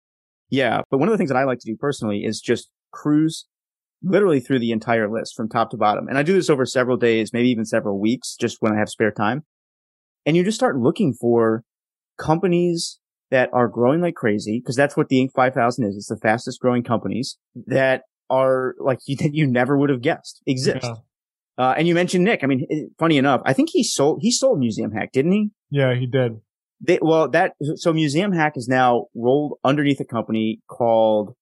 B: Yeah. But one of the things that I like to do personally is just cruise literally through the entire list from top to bottom. And I do this over several days, maybe even several weeks, just when I have spare time. And you just start looking for companies that are growing like crazy, because that's what the Inc five thousand is. It's the fastest growing companies that are like you, that you never would have guessed exist. Yeah. Uh, and you mentioned Nick. I mean, it, funny enough, I think he sold, he sold Museum Hack, didn't he?
A: Yeah, he did.
B: They, well, that, so Museum Hack is now rolled underneath a company called,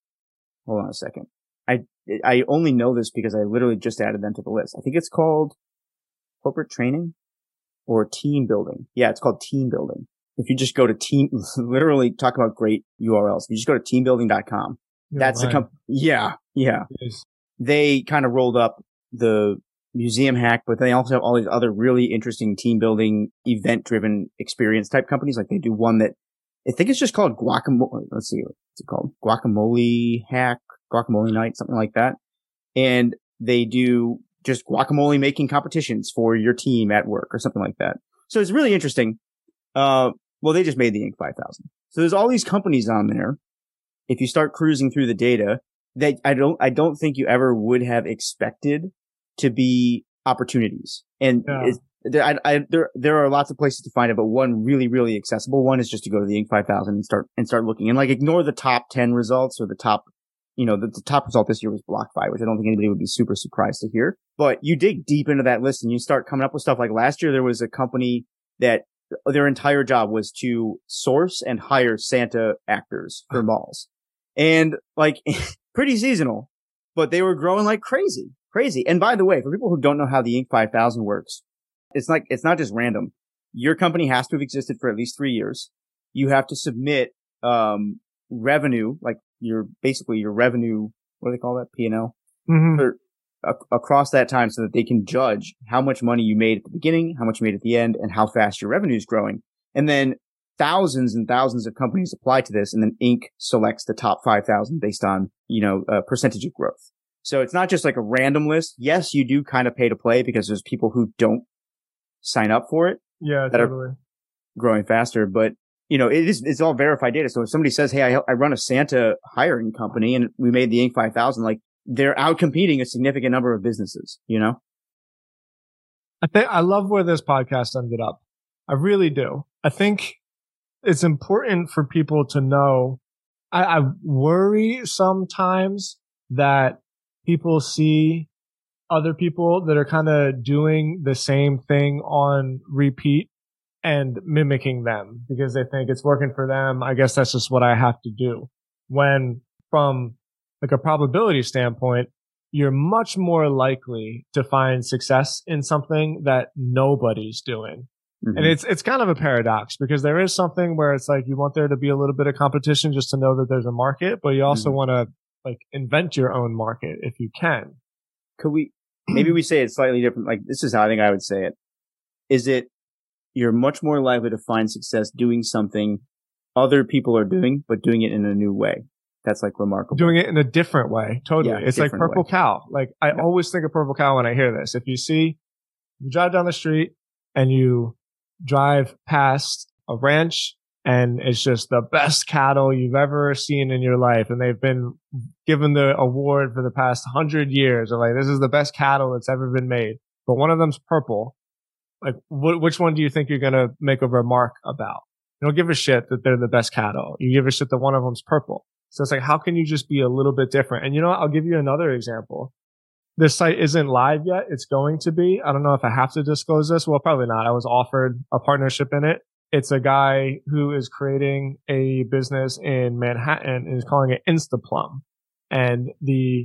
B: hold on a second. I, I only know this because I literally just added them to the list. I think it's called Corporate Training or Team Building. Yeah, it's called Team Building. If you just go to team, literally talk about great U R Ls. If you just go to team building dot com, yeah, that's the company. Yeah, yeah. Yes. They kind of rolled up the Museum Hack, but they also have all these other really interesting team building, event driven experience type companies. Like they do one that I think it's just called Guacamole. Let's see, what's it called? Guacamole Hack, Guacamole Night, something like that. And they do just guacamole making competitions for your team at work or something like that. So it's really interesting. Uh, well, they just made the Inc five thousand. So there's all these companies on there. If you start cruising through the data that I don't, I don't think you ever would have expected to be opportunities. And yeah. it's, there, I, I, there, there are lots of places to find it, but one really, really accessible one is just to go to the Inc five thousand and start, and start looking and like ignore the top ten results or the top, you know, the, the top result this year was BlockFi, which I don't think anybody would be super surprised to hear. But you dig deep into that list and you start coming up with stuff like last year there was a company that their entire job was to source and hire Santa actors for malls. And like pretty seasonal, but they were growing like crazy, crazy. And by the way, for people who don't know how the Inc five thousand works, it's like, it's not just random. Your company has to have existed for at least three years. You have to submit, um, revenue, like your, basically your revenue, what do they call that? P and L mm-hmm. for, uh, across that time so that they can judge how much money you made at the beginning, how much you made at the end, and how fast your revenue is growing. And then thousands and thousands of companies apply to this, and then Inc selects the top five thousand based on, you know, a percentage of growth. So it's not just like a random list. Yes, you do kind of pay to play because there's people who don't sign up for it.
A: Yeah, that totally. Are
B: growing faster, but you know, it is, it's all verified data. So if somebody says, hey, I, I run a Santa hiring company and we made the Inc five thousand, like they're out competing a significant number of businesses, you know?
A: I think I love where this podcast ended up. I really do. I think it's important for people to know. I, I worry sometimes that people see other people that are kind of doing the same thing on repeat and mimicking them because they think it's working for them. I guess that's just what I have to do. When from like a probability standpoint, you're much more likely to find success in something that nobody's doing. Mm-hmm. And it's, it's kind of a paradox because there is something where it's like you want there to be a little bit of competition just to know that there's a market, but you also mm-hmm. want to like invent your own market if you can.
B: Could we, maybe we say it slightly different. Like this is how I think I would say it. Is it, you're much more likely to find success doing something other people are doing, but doing it in a new way. That's like remarkable.
A: Doing it in a different way. Totally. Yeah, it's like Purple way. Cow. Like I yeah. always think of Purple Cow when I hear this. If you see, you drive down the street and you drive past a ranch and it's just the best cattle you've ever seen in your life. And they've been given the award for the past hundred years. Or like, this is the best cattle that's ever been made. But one of them's purple. Like, wh- which one do you think you're going to make a remark about? You don't give a shit that they're the best cattle. You give a shit that one of them's purple. So it's like, how can you just be a little bit different? And you know what? I'll give you another example. This site isn't live yet. It's going to be. I don't know if I have to disclose this. Well, probably not. I was offered a partnership in it. It's a guy who is creating a business in Manhattan and is calling it Instaplum. And the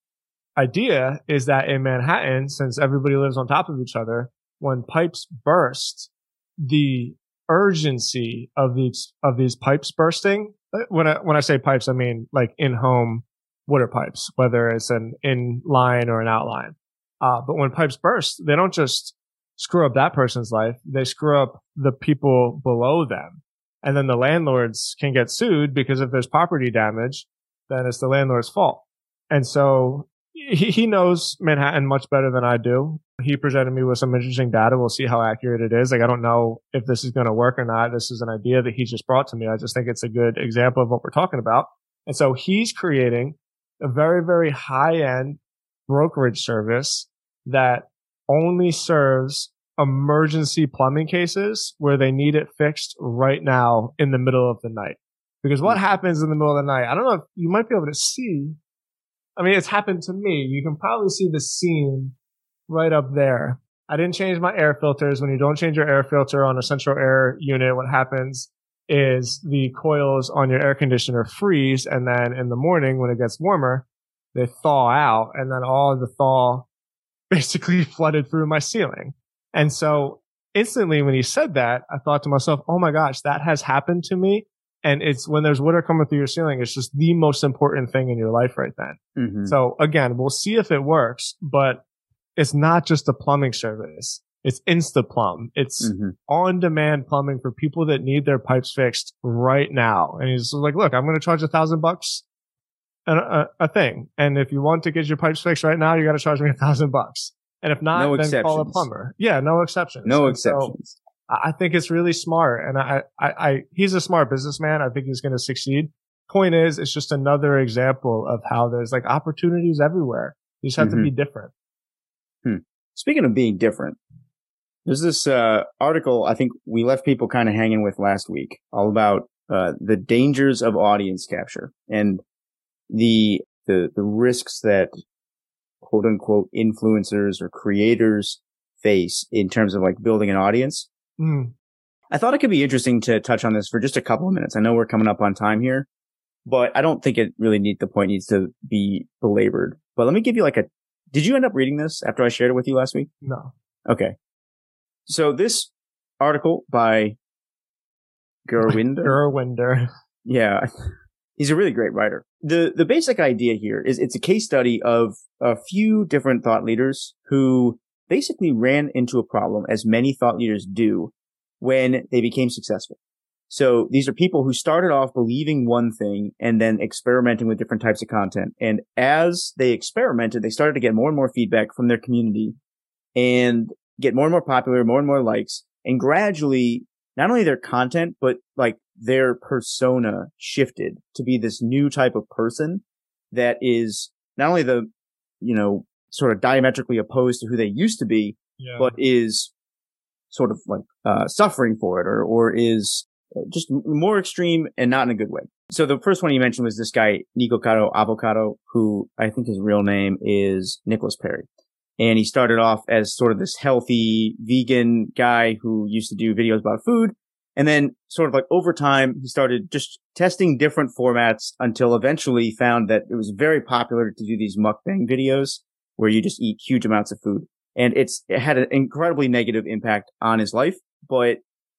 A: idea is that in Manhattan, since everybody lives on top of each other, when pipes burst, the urgency of these of these pipes bursting. When I when I say pipes, I mean like in-home water pipes, whether it's an in-line or an outline. Uh, but when pipes burst, they don't just screw up that person's life; they screw up the people below them, and then the landlords can get sued because if there's property damage, then it's the landlord's fault. And so he, he knows Manhattan much better than I do. He presented me with some interesting data. We'll see how accurate it is. Like, I don't know if this is going to work or not. This is an idea that he just brought to me. I just think it's a good example of what we're talking about. And so he's creating a very, very high-end brokerage service that only serves emergency plumbing cases where they need it fixed right now in the middle of the night. Because what happens in the middle of the night? I don't know if you might be able to see. I mean, it's happened to me. You can probably see the scene right up there. I didn't change my air filters. When you don't change your air filter on a central air unit, what happens is the coils on your air conditioner freeze. And then in the morning, when it gets warmer, they thaw out. And then all of the thaw basically flooded through my ceiling. And so instantly when he said that, I thought to myself, oh my gosh, that has happened to me. And it's when there's water coming through your ceiling, it's just the most important thing in your life right then. Mm-hmm. So again, we'll see if it works, but it's not just a plumbing service. It's InstaPlumb. It's mm-hmm. on-demand plumbing for people that need their pipes fixed right now. And he's like, look, I'm going to charge a thousand bucks a, a, a thing. And if you want to get your pipes fixed right now, you got to charge me a thousand bucks. And if not,
B: no
A: then
B: exceptions.
A: Call a plumber. Yeah, no exceptions.
B: No
A: and
B: exceptions.
A: So I think it's really smart. And I, I, I, he's a smart businessman. I think he's going to succeed. Point is, it's just another example of how there's like opportunities everywhere. You just have mm-hmm. to be different.
B: Hmm. Speaking of being different, there's this uh, article I think we left people kind of hanging with last week, all about uh, the dangers of audience capture and the the the risks that quote unquote influencers or creators face in terms of like building an audience.
A: Mm.
B: I thought it could be interesting to touch on this for just a couple of minutes. I know we're coming up on time here, but I don't think it really need the point needs to be belabored. But let me give you like a. Did you end up reading this after I shared it with you last week?
A: No.
B: Okay. So this article by Gurwinder.
A: Gurwinder.
B: Yeah. He's a really great writer. The the basic idea here is it's a case study of a few different thought leaders who basically ran into a problem, as many thought leaders do, when they became successful. So these are people who started off believing one thing and then experimenting with different types of content. And as they experimented, they started to get more and more feedback from their community and get more and more popular, more and more likes. And gradually, not only their content, but like their persona shifted to be this new type of person that is not only the, you know, sort of diametrically opposed to who they used to be, yeah. but is sort of like uh, suffering for it or, or is just more extreme and not in a good way. So the first one you mentioned was this guy, Nicocado Avocado, who I think his real name is Nicholas Perry. And he started off as sort of this healthy vegan guy who used to do videos about food. And then sort of like over time, he started just testing different formats until eventually he found that it was very popular to do these mukbang videos where you just eat huge amounts of food. And it's, it had an incredibly negative impact on his life, but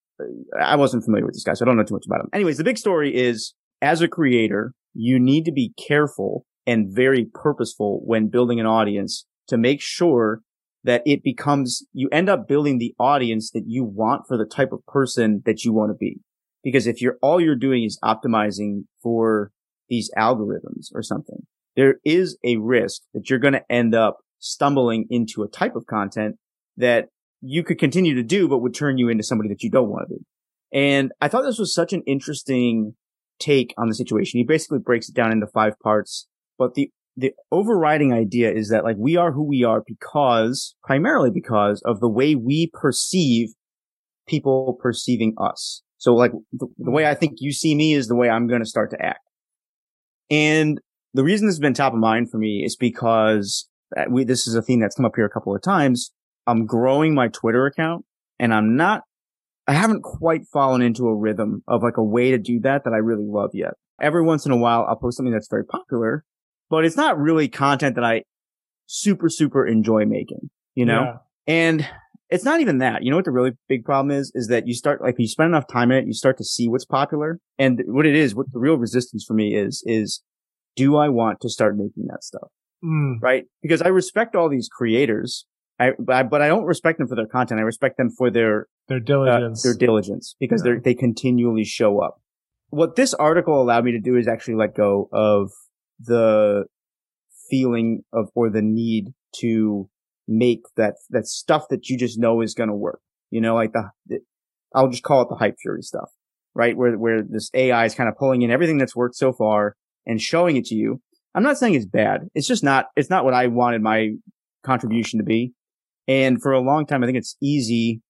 B: I wasn't familiar with this guy, so I don't know too much about him. Anyways, the big story is, as a creator, you need to be careful and very purposeful when building an audience to make sure that it becomes, you end up building the audience that you want for the type of person that you want to be. Because if you're, all you're doing is optimizing for these algorithms or something, there is a risk that you're going to end up stumbling into a type of content that you could continue to do, but would turn you into somebody that you don't want to be. And I thought this was such an interesting take on the situation. He basically breaks it down into five parts, but the, the overriding idea is that like we are who we are because, primarily because of the way we perceive people perceiving us. So like the, the way I think you see me is the way I'm going to start to act. And the reason this has been top of mind for me is because we, this is a theme that's come up here a couple of times. I'm growing my Twitter account and I'm not, I haven't quite fallen into a rhythm of like a way to do that that I really love yet. Every once in a while, I'll post something that's very popular, but it's not really content that I super, super enjoy making, you know? Yeah. And it's not even that. You know what the really big problem is? Is that you start, like, you spend enough time in it, you start to see what's popular. And what it is, what the real resistance for me is, is do I want to start making that stuff?
A: Mm.
B: Right? Because I respect all these creators. I, but I don't respect them for their content. I respect them for their
A: their diligence.
B: Uh, their diligence because yeah. they they continually show up. What this article allowed me to do is actually let go of the feeling of or the need to make that that stuff that you just know is going to work. You know, like the, the I'll just call it the hype fury stuff, right? Where where this A I is kind of pulling in everything that's worked so far and showing it to you. I'm not saying it's bad. It's just not. It's not what I wanted my contribution to be. And for a long time, I think it's easy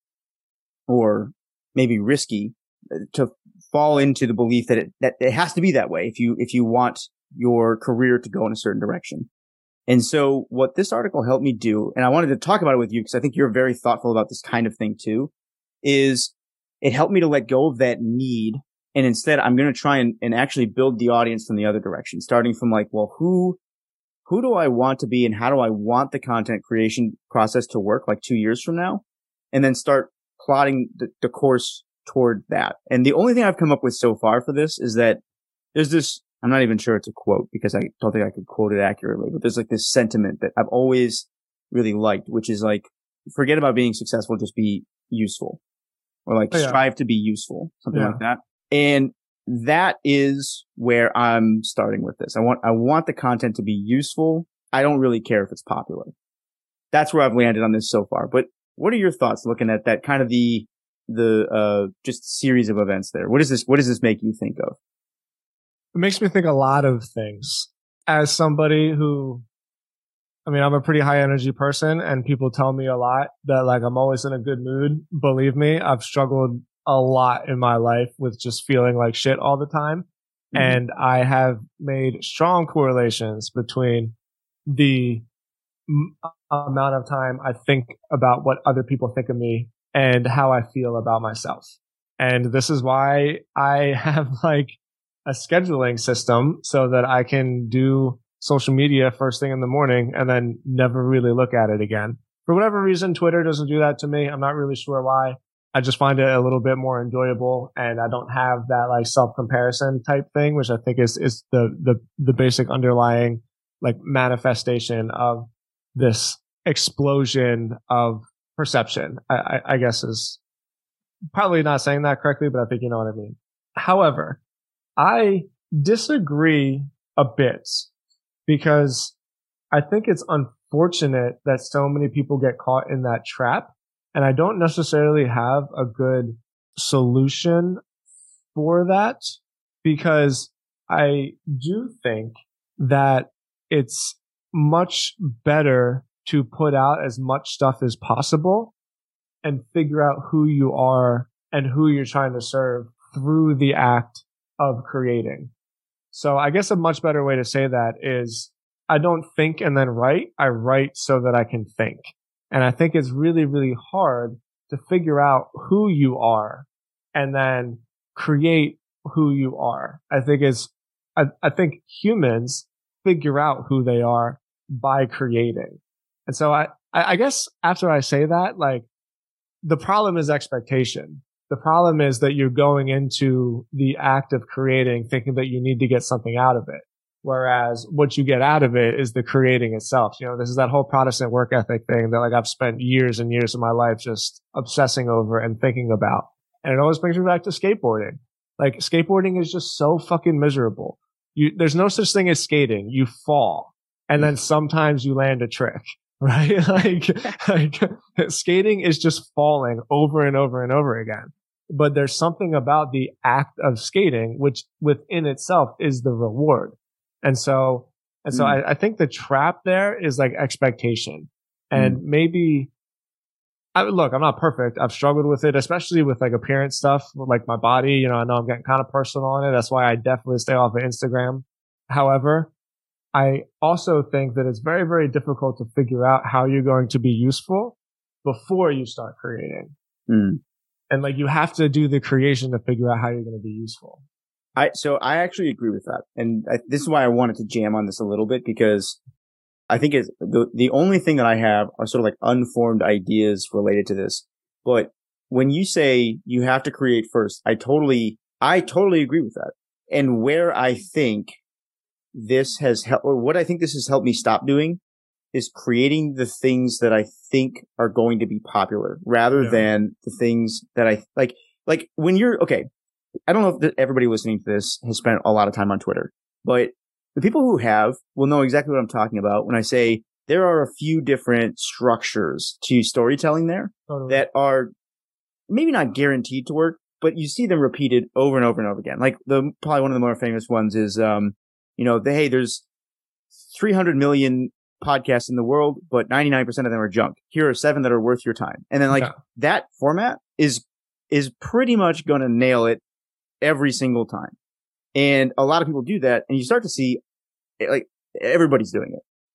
B: or maybe risky to fall into the belief that it, that it has to be that way if you, if you want your career to go in a certain direction. And so what this article helped me do, and I wanted to talk about it with you because I think you're very thoughtful about this kind of thing too, is it helped me to let go of that need. And instead, I'm going to try and, and actually build the audience from the other direction, starting from like, well, who, who do I want to be and how do I want the content creation process to work like two years from now? And then start plotting the, the course toward that. And the only thing I've come up with so far for this is that there's this, I'm not even sure it's a quote because I don't think I could quote it accurately, but there's like this sentiment that I've always really liked, which is like, forget about being successful, just be useful, or like oh, yeah. strive to be useful, something yeah. like that. And that is where I'm starting with this. I want, I want the content to be useful. I don't really care if it's popular. That's where I've landed on this so far. But what are your thoughts looking at that kind of the, the, uh, just series of events there? What does this, what does this make you think of?
A: It makes me think a lot of things. As somebody who, I mean, I'm a pretty high energy person and people tell me a lot that like I'm always in a good mood. Believe me, I've struggled a lot in my life with just feeling like shit all the time. Mm-hmm. And I have made strong correlations between the m- amount of time I think about what other people think of me and how I feel about myself. And this is why I have like a scheduling system so that I can do social media first thing in the morning and then never really look at it again. For whatever reason, Twitter doesn't do that to me. I'm not really sure why. I just find it a little bit more enjoyable and I don't have that like self-comparison type thing, which I think is, is the, the, the basic underlying like manifestation of this explosion of perception. I, I, I guess is probably not saying that correctly, but I think you know what I mean. However, I disagree a bit because I think it's unfortunate that so many people get caught in that trap. And I don't necessarily have a good solution for that because I do think that it's much better to put out as much stuff as possible and figure out who you are and who you're trying to serve through the act of creating. So I guess a much better way to say that is I don't think and then write. I write so that I can think. And I think it's really, really hard to figure out who you are and then create who you are. I think it's, I, I think humans figure out who they are by creating. And so I, I guess after I say that, like the problem is expectation. The problem is that you're going into the act of creating thinking that you need to get something out of it. Whereas what you get out of it is the creating itself. You know, this is that whole Protestant work ethic thing that like I've spent years and years of my life just obsessing over and thinking about. And it always brings me back to skateboarding. Like skateboarding is just so fucking miserable. You, there's no such thing as skating. You fall and then sometimes you land a trick, right? like, like skating is just falling over and over and over again. But there's something about the act of skating, which within itself is the reward. And so, and so mm. I, I think the trap there is like expectation. And mm. maybe, I look, I'm not perfect. I've struggled with it, especially with like appearance stuff, like my body. You know, I know I'm getting kind of personal on it. That's why I definitely stay off of Instagram. However, I also think that it's very, very difficult to figure out how you're going to be useful before you start creating. Mm. And like you have to do the creation to figure out how you're going to be useful.
B: I, so I actually agree with that. And I, this is why I wanted to jam on this a little bit because I think it's the, the only thing that I have are sort of like unformed ideas related to this. But when you say you have to create first, I totally, I totally agree with that. And where I think this has helped, or what I think this has helped me stop doing is creating the things that I think are going to be popular rather yeah. than the things that I like, like when you're, okay, I don't know if everybody listening to this has spent a lot of time on Twitter, but the people who have will know exactly what I'm talking about when I say there are a few different structures to storytelling there totally. That are maybe not guaranteed to work, but you see them repeated over and over and over again. Like the, probably one of the more famous ones is, um, you know, the, hey, there's three hundred million podcasts in the world, but ninety-nine percent of them are junk. Here are seven that are worth your time. And then like yeah. that format is, is pretty much going to nail it every single time. And a lot of people do that and you start to see like everybody's doing it.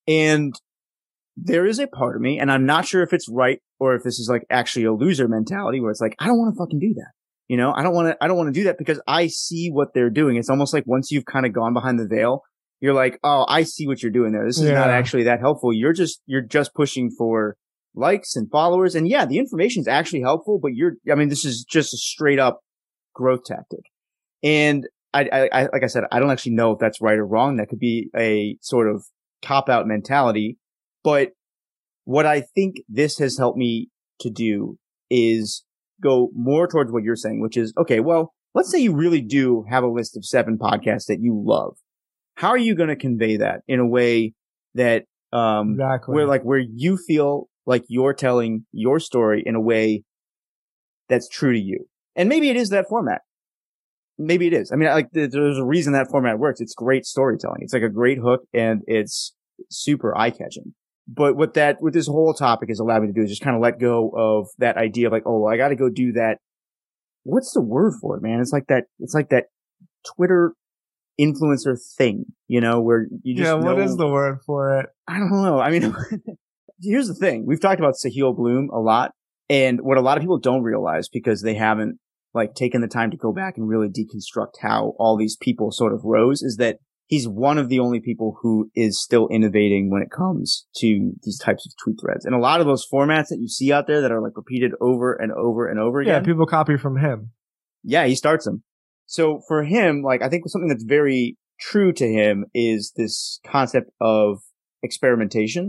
B: And there is a part of me, and I'm not sure if it's right or if this is like actually a loser mentality where it's like, I don't want to fucking do that. You know, I don't want to, I don't want to do that because I see what they're doing. It's almost like once you've kind of gone behind the veil, you're like, oh, I see what you're doing there. This is yeah. not actually that helpful. You're just, you're just pushing for likes and followers. And yeah, the information is actually helpful, but you're, I mean, this is just a straight up growth tactic. And I, I, I like I said, I don't actually know if that's right or wrong. That could be a sort of cop out mentality. But what I think this has helped me to do is go more towards what you're saying, which is, okay, well, let's say you really do have a list of seven podcasts that you love. How are you going to convey that in a way that, um, exactly. where like, where you feel like you're telling your story in a way that's true to you? And maybe it is that format. Maybe it is. I mean, like, there's a reason that format works. It's great storytelling. It's like a great hook and it's super eye catching. But what that, what this whole topic has allowed me to do is just kind of let go of that idea of like, oh, I got to go do that. What's the word for it, man? It's like that, it's like that Twitter influencer thing, you know, where you just
A: Yeah, what
B: know,
A: is the word for it?
B: I don't know. I mean, here's the thing. We've talked about Sahil Bloom a lot. And what a lot of people don't realize because they haven't like taken the time to go back and really deconstruct how all these people sort of rose is that he's one of the only people who is still innovating when it comes to these types of tweet threads. And a lot of those formats that you see out there that are like repeated over and over and over again.
A: Yeah, people copy from him.
B: Yeah, he starts them. So for him, like, I think something that's very true to him is this concept of experimentation.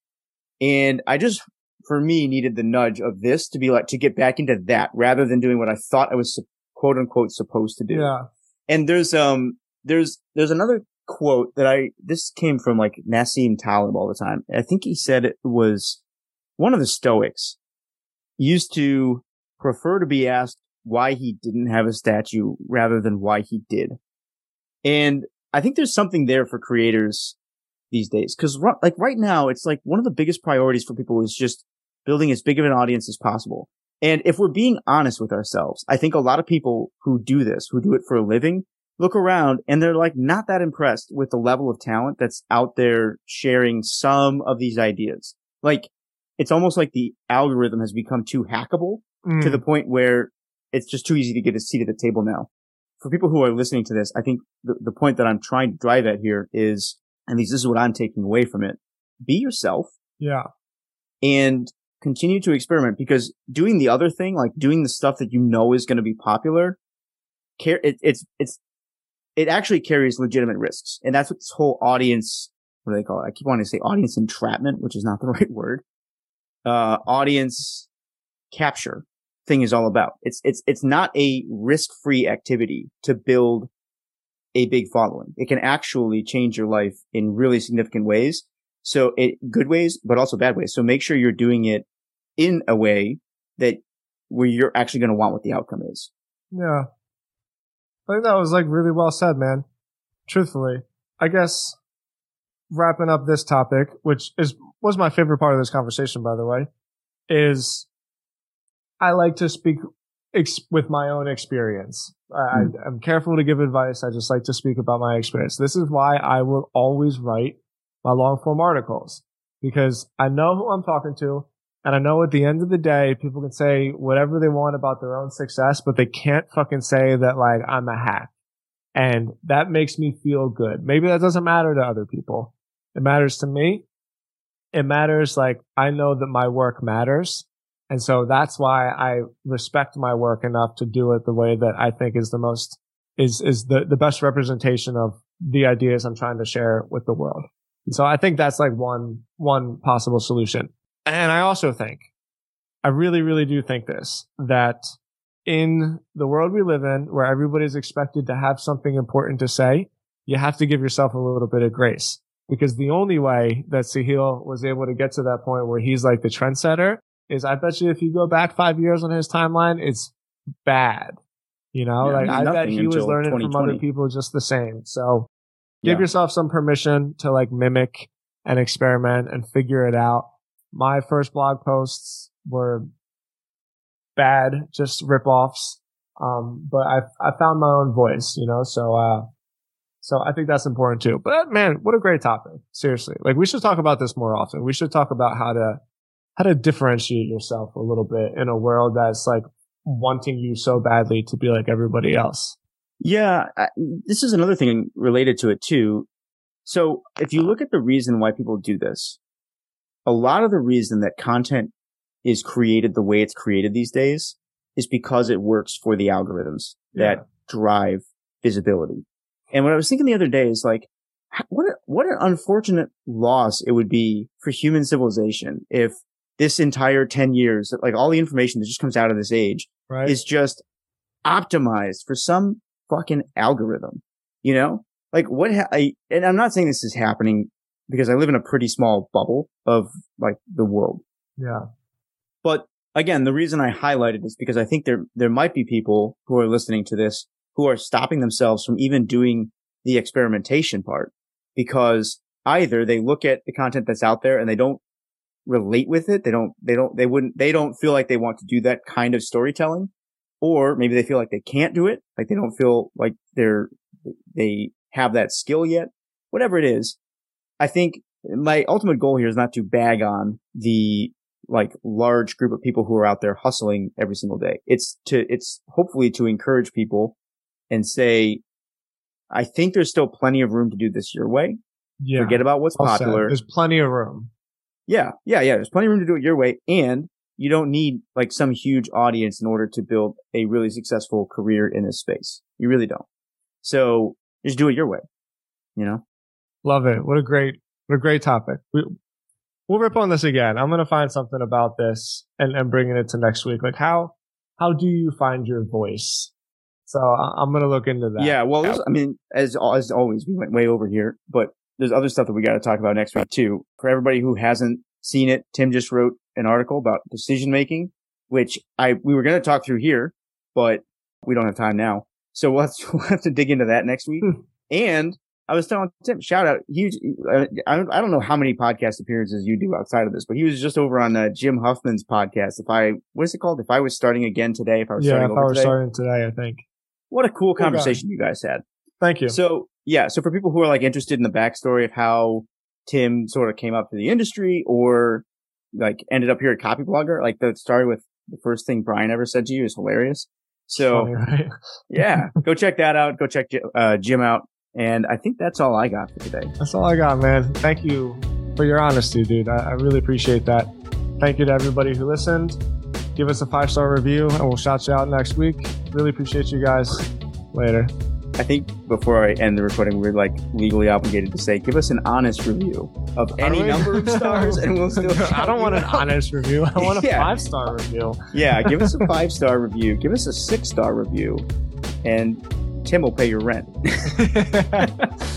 B: And I just, for me, needed the nudge of this to be like, to get back into that rather than doing what I thought I was quote unquote supposed to do.
A: Yeah.
B: And there's, um, There's, there's another quote that I, this came from like Nassim Taleb all the time. I think he said it was one of the Stoics used to prefer to be asked why he didn't have a statue rather than why he did. And I think there's something there for creators these days. Cause like right now, it's like one of the biggest priorities for people is just building as big of an audience as possible. And if we're being honest with ourselves, I think a lot of people who do this, who do it for a living, look around and they're like not that impressed with the level of talent that's out there sharing some of these ideas. Like it's almost like the algorithm has become too hackable mm. to the point where it's just too easy to get a seat at the table now. For people who are listening to this, I think the, the point that I'm trying to drive at here is, at least this is what I'm taking away from it. Be yourself.
A: Yeah.
B: And continue to experiment because doing the other thing, like doing the stuff that you know is going to be popular, care, it, it's, it's, it actually carries legitimate risks. And that's what this whole audience, what do they call it? I keep wanting to say audience entrapment, which is not the right word. Uh, audience capture thing is all about. It's, it's, it's not a risk-free activity to build a big following. It can actually change your life in really significant ways. So it, good ways, but also bad ways. So make sure you're doing it in a way that where you're actually going to want what the outcome is.
A: Yeah. I think that was like really well said, man. Truthfully, I guess wrapping up this topic, which is was my favorite part of this conversation, by the way, is I like to speak ex- with my own experience. I, mm. I, I'm careful to give advice. I just like to speak about my experience. This is why I will always write my long form articles because I know who I'm talking to. And I know at the end of the day, people can say whatever they want about their own success, but they can't fucking say that like I'm a hack. And that makes me feel good. Maybe that doesn't matter to other people. It matters to me. It matters like I know that my work matters. And so that's why I respect my work enough to do it the way that I think is the most, is, is the, the best representation of the ideas I'm trying to share with the world. And so I think that's like one, one possible solution. And I also think, I really, really do think this, that in the world we live in, where everybody's expected to have something important to say, you have to give yourself a little bit of grace. Because the only way that Sahil was able to get to that point where he's like the trendsetter is I bet you if you go back five years on his timeline, it's bad. You know, yeah, like I, mean, I bet he was learning from other people just the same. So give yeah. yourself some permission to like mimic and experiment and figure it out. My first blog posts were bad, just rip-offs. Um, but I, I found my own voice, you know, so, uh, So I think that's important too. But man, what a great topic. Seriously. Like we should talk about this more often. We should talk about how to, how to differentiate yourself a little bit in a world that's like wanting you so badly to be like everybody else.
B: Yeah. I, this is another thing related to it too. So if you look at the reason why people do this, a lot of the reason that content is created the way it's created these days is because it works for the algorithms that yeah. drive visibility. And what I was thinking the other day is like, what, a, what an unfortunate loss it would be for human civilization if this entire ten years, like all the information that just comes out of this age right. is just optimized for some fucking algorithm, you know? Like what, ha- I, and I'm not saying this is happening because I live in a pretty small bubble of like the world.
A: Yeah.
B: But again, the reason I highlighted this because I think there, there might be people who are listening to this who are stopping themselves from even doing the experimentation part because either they look at the content that's out there and they don't relate with it. They don't, they don't, they wouldn't, they don't feel like they want to do that kind of storytelling, or maybe they feel like they can't do it. Like they don't feel like they're, they have that skill yet, whatever it is. I think my ultimate goal here is not to bag on the like large group of people who are out there hustling every single day. It's to, it's hopefully to encourage people and say, I think there's still plenty of room to do this your way.
A: Yeah.
B: Forget about what's
A: I'll
B: popular.
A: Say, there's plenty of room.
B: Yeah. Yeah. Yeah. There's plenty of room to do it your way. And you don't need like some huge audience in order to build a really successful career in this space. You really don't. So just do it your way, you know?
A: Love it. What a great, what a great topic. We, we'll rip on this again. I'm going to find something about this and, and bringing it to next week. Like how, how do you find your voice? So I'm going to look into that.
B: Yeah. Well, I mean, as, as always, we went way over here, but there's other stuff that we got to talk about next week too. For everybody who hasn't seen it, Tim just wrote an article about decision making, which I, we were going to talk through here, but we don't have time now. So we'll have to, we'll have to dig into that next week. And I was telling Tim, shout out, huge. I don't, I don't know how many podcast appearances you do outside of this, but he was just over on uh, Jim Huffman's podcast. If I, what is it called? If I was starting again today, if I was
A: yeah,
B: starting
A: if
B: over
A: I was
B: today.
A: starting today, I think.
B: What a cool conversation oh, you guys had.
A: Thank you.
B: So yeah, so for people who are like interested in the backstory of how Tim sort of came up to the industry or like ended up here at Copyblogger, like the story with the first thing Brian ever said to you is hilarious. So
A: funny, right?
B: yeah, go check that out. Go check uh, Jim out. And I think that's all I got for today.
A: That's all I got, man. Thank you for your honesty, dude. I, I really appreciate that. Thank you to everybody who listened. Give us a five-star review and we'll shout you out next week. Really appreciate you guys. Later.
B: I think before I end the recording, we're like legally obligated to say, give us an honest review of any number of stars and we'll still
A: I don't want an honest review. I want a yeah. five-star review.
B: Yeah, give us a five-star review. Give us a six-star review. And Tim will pay your rent.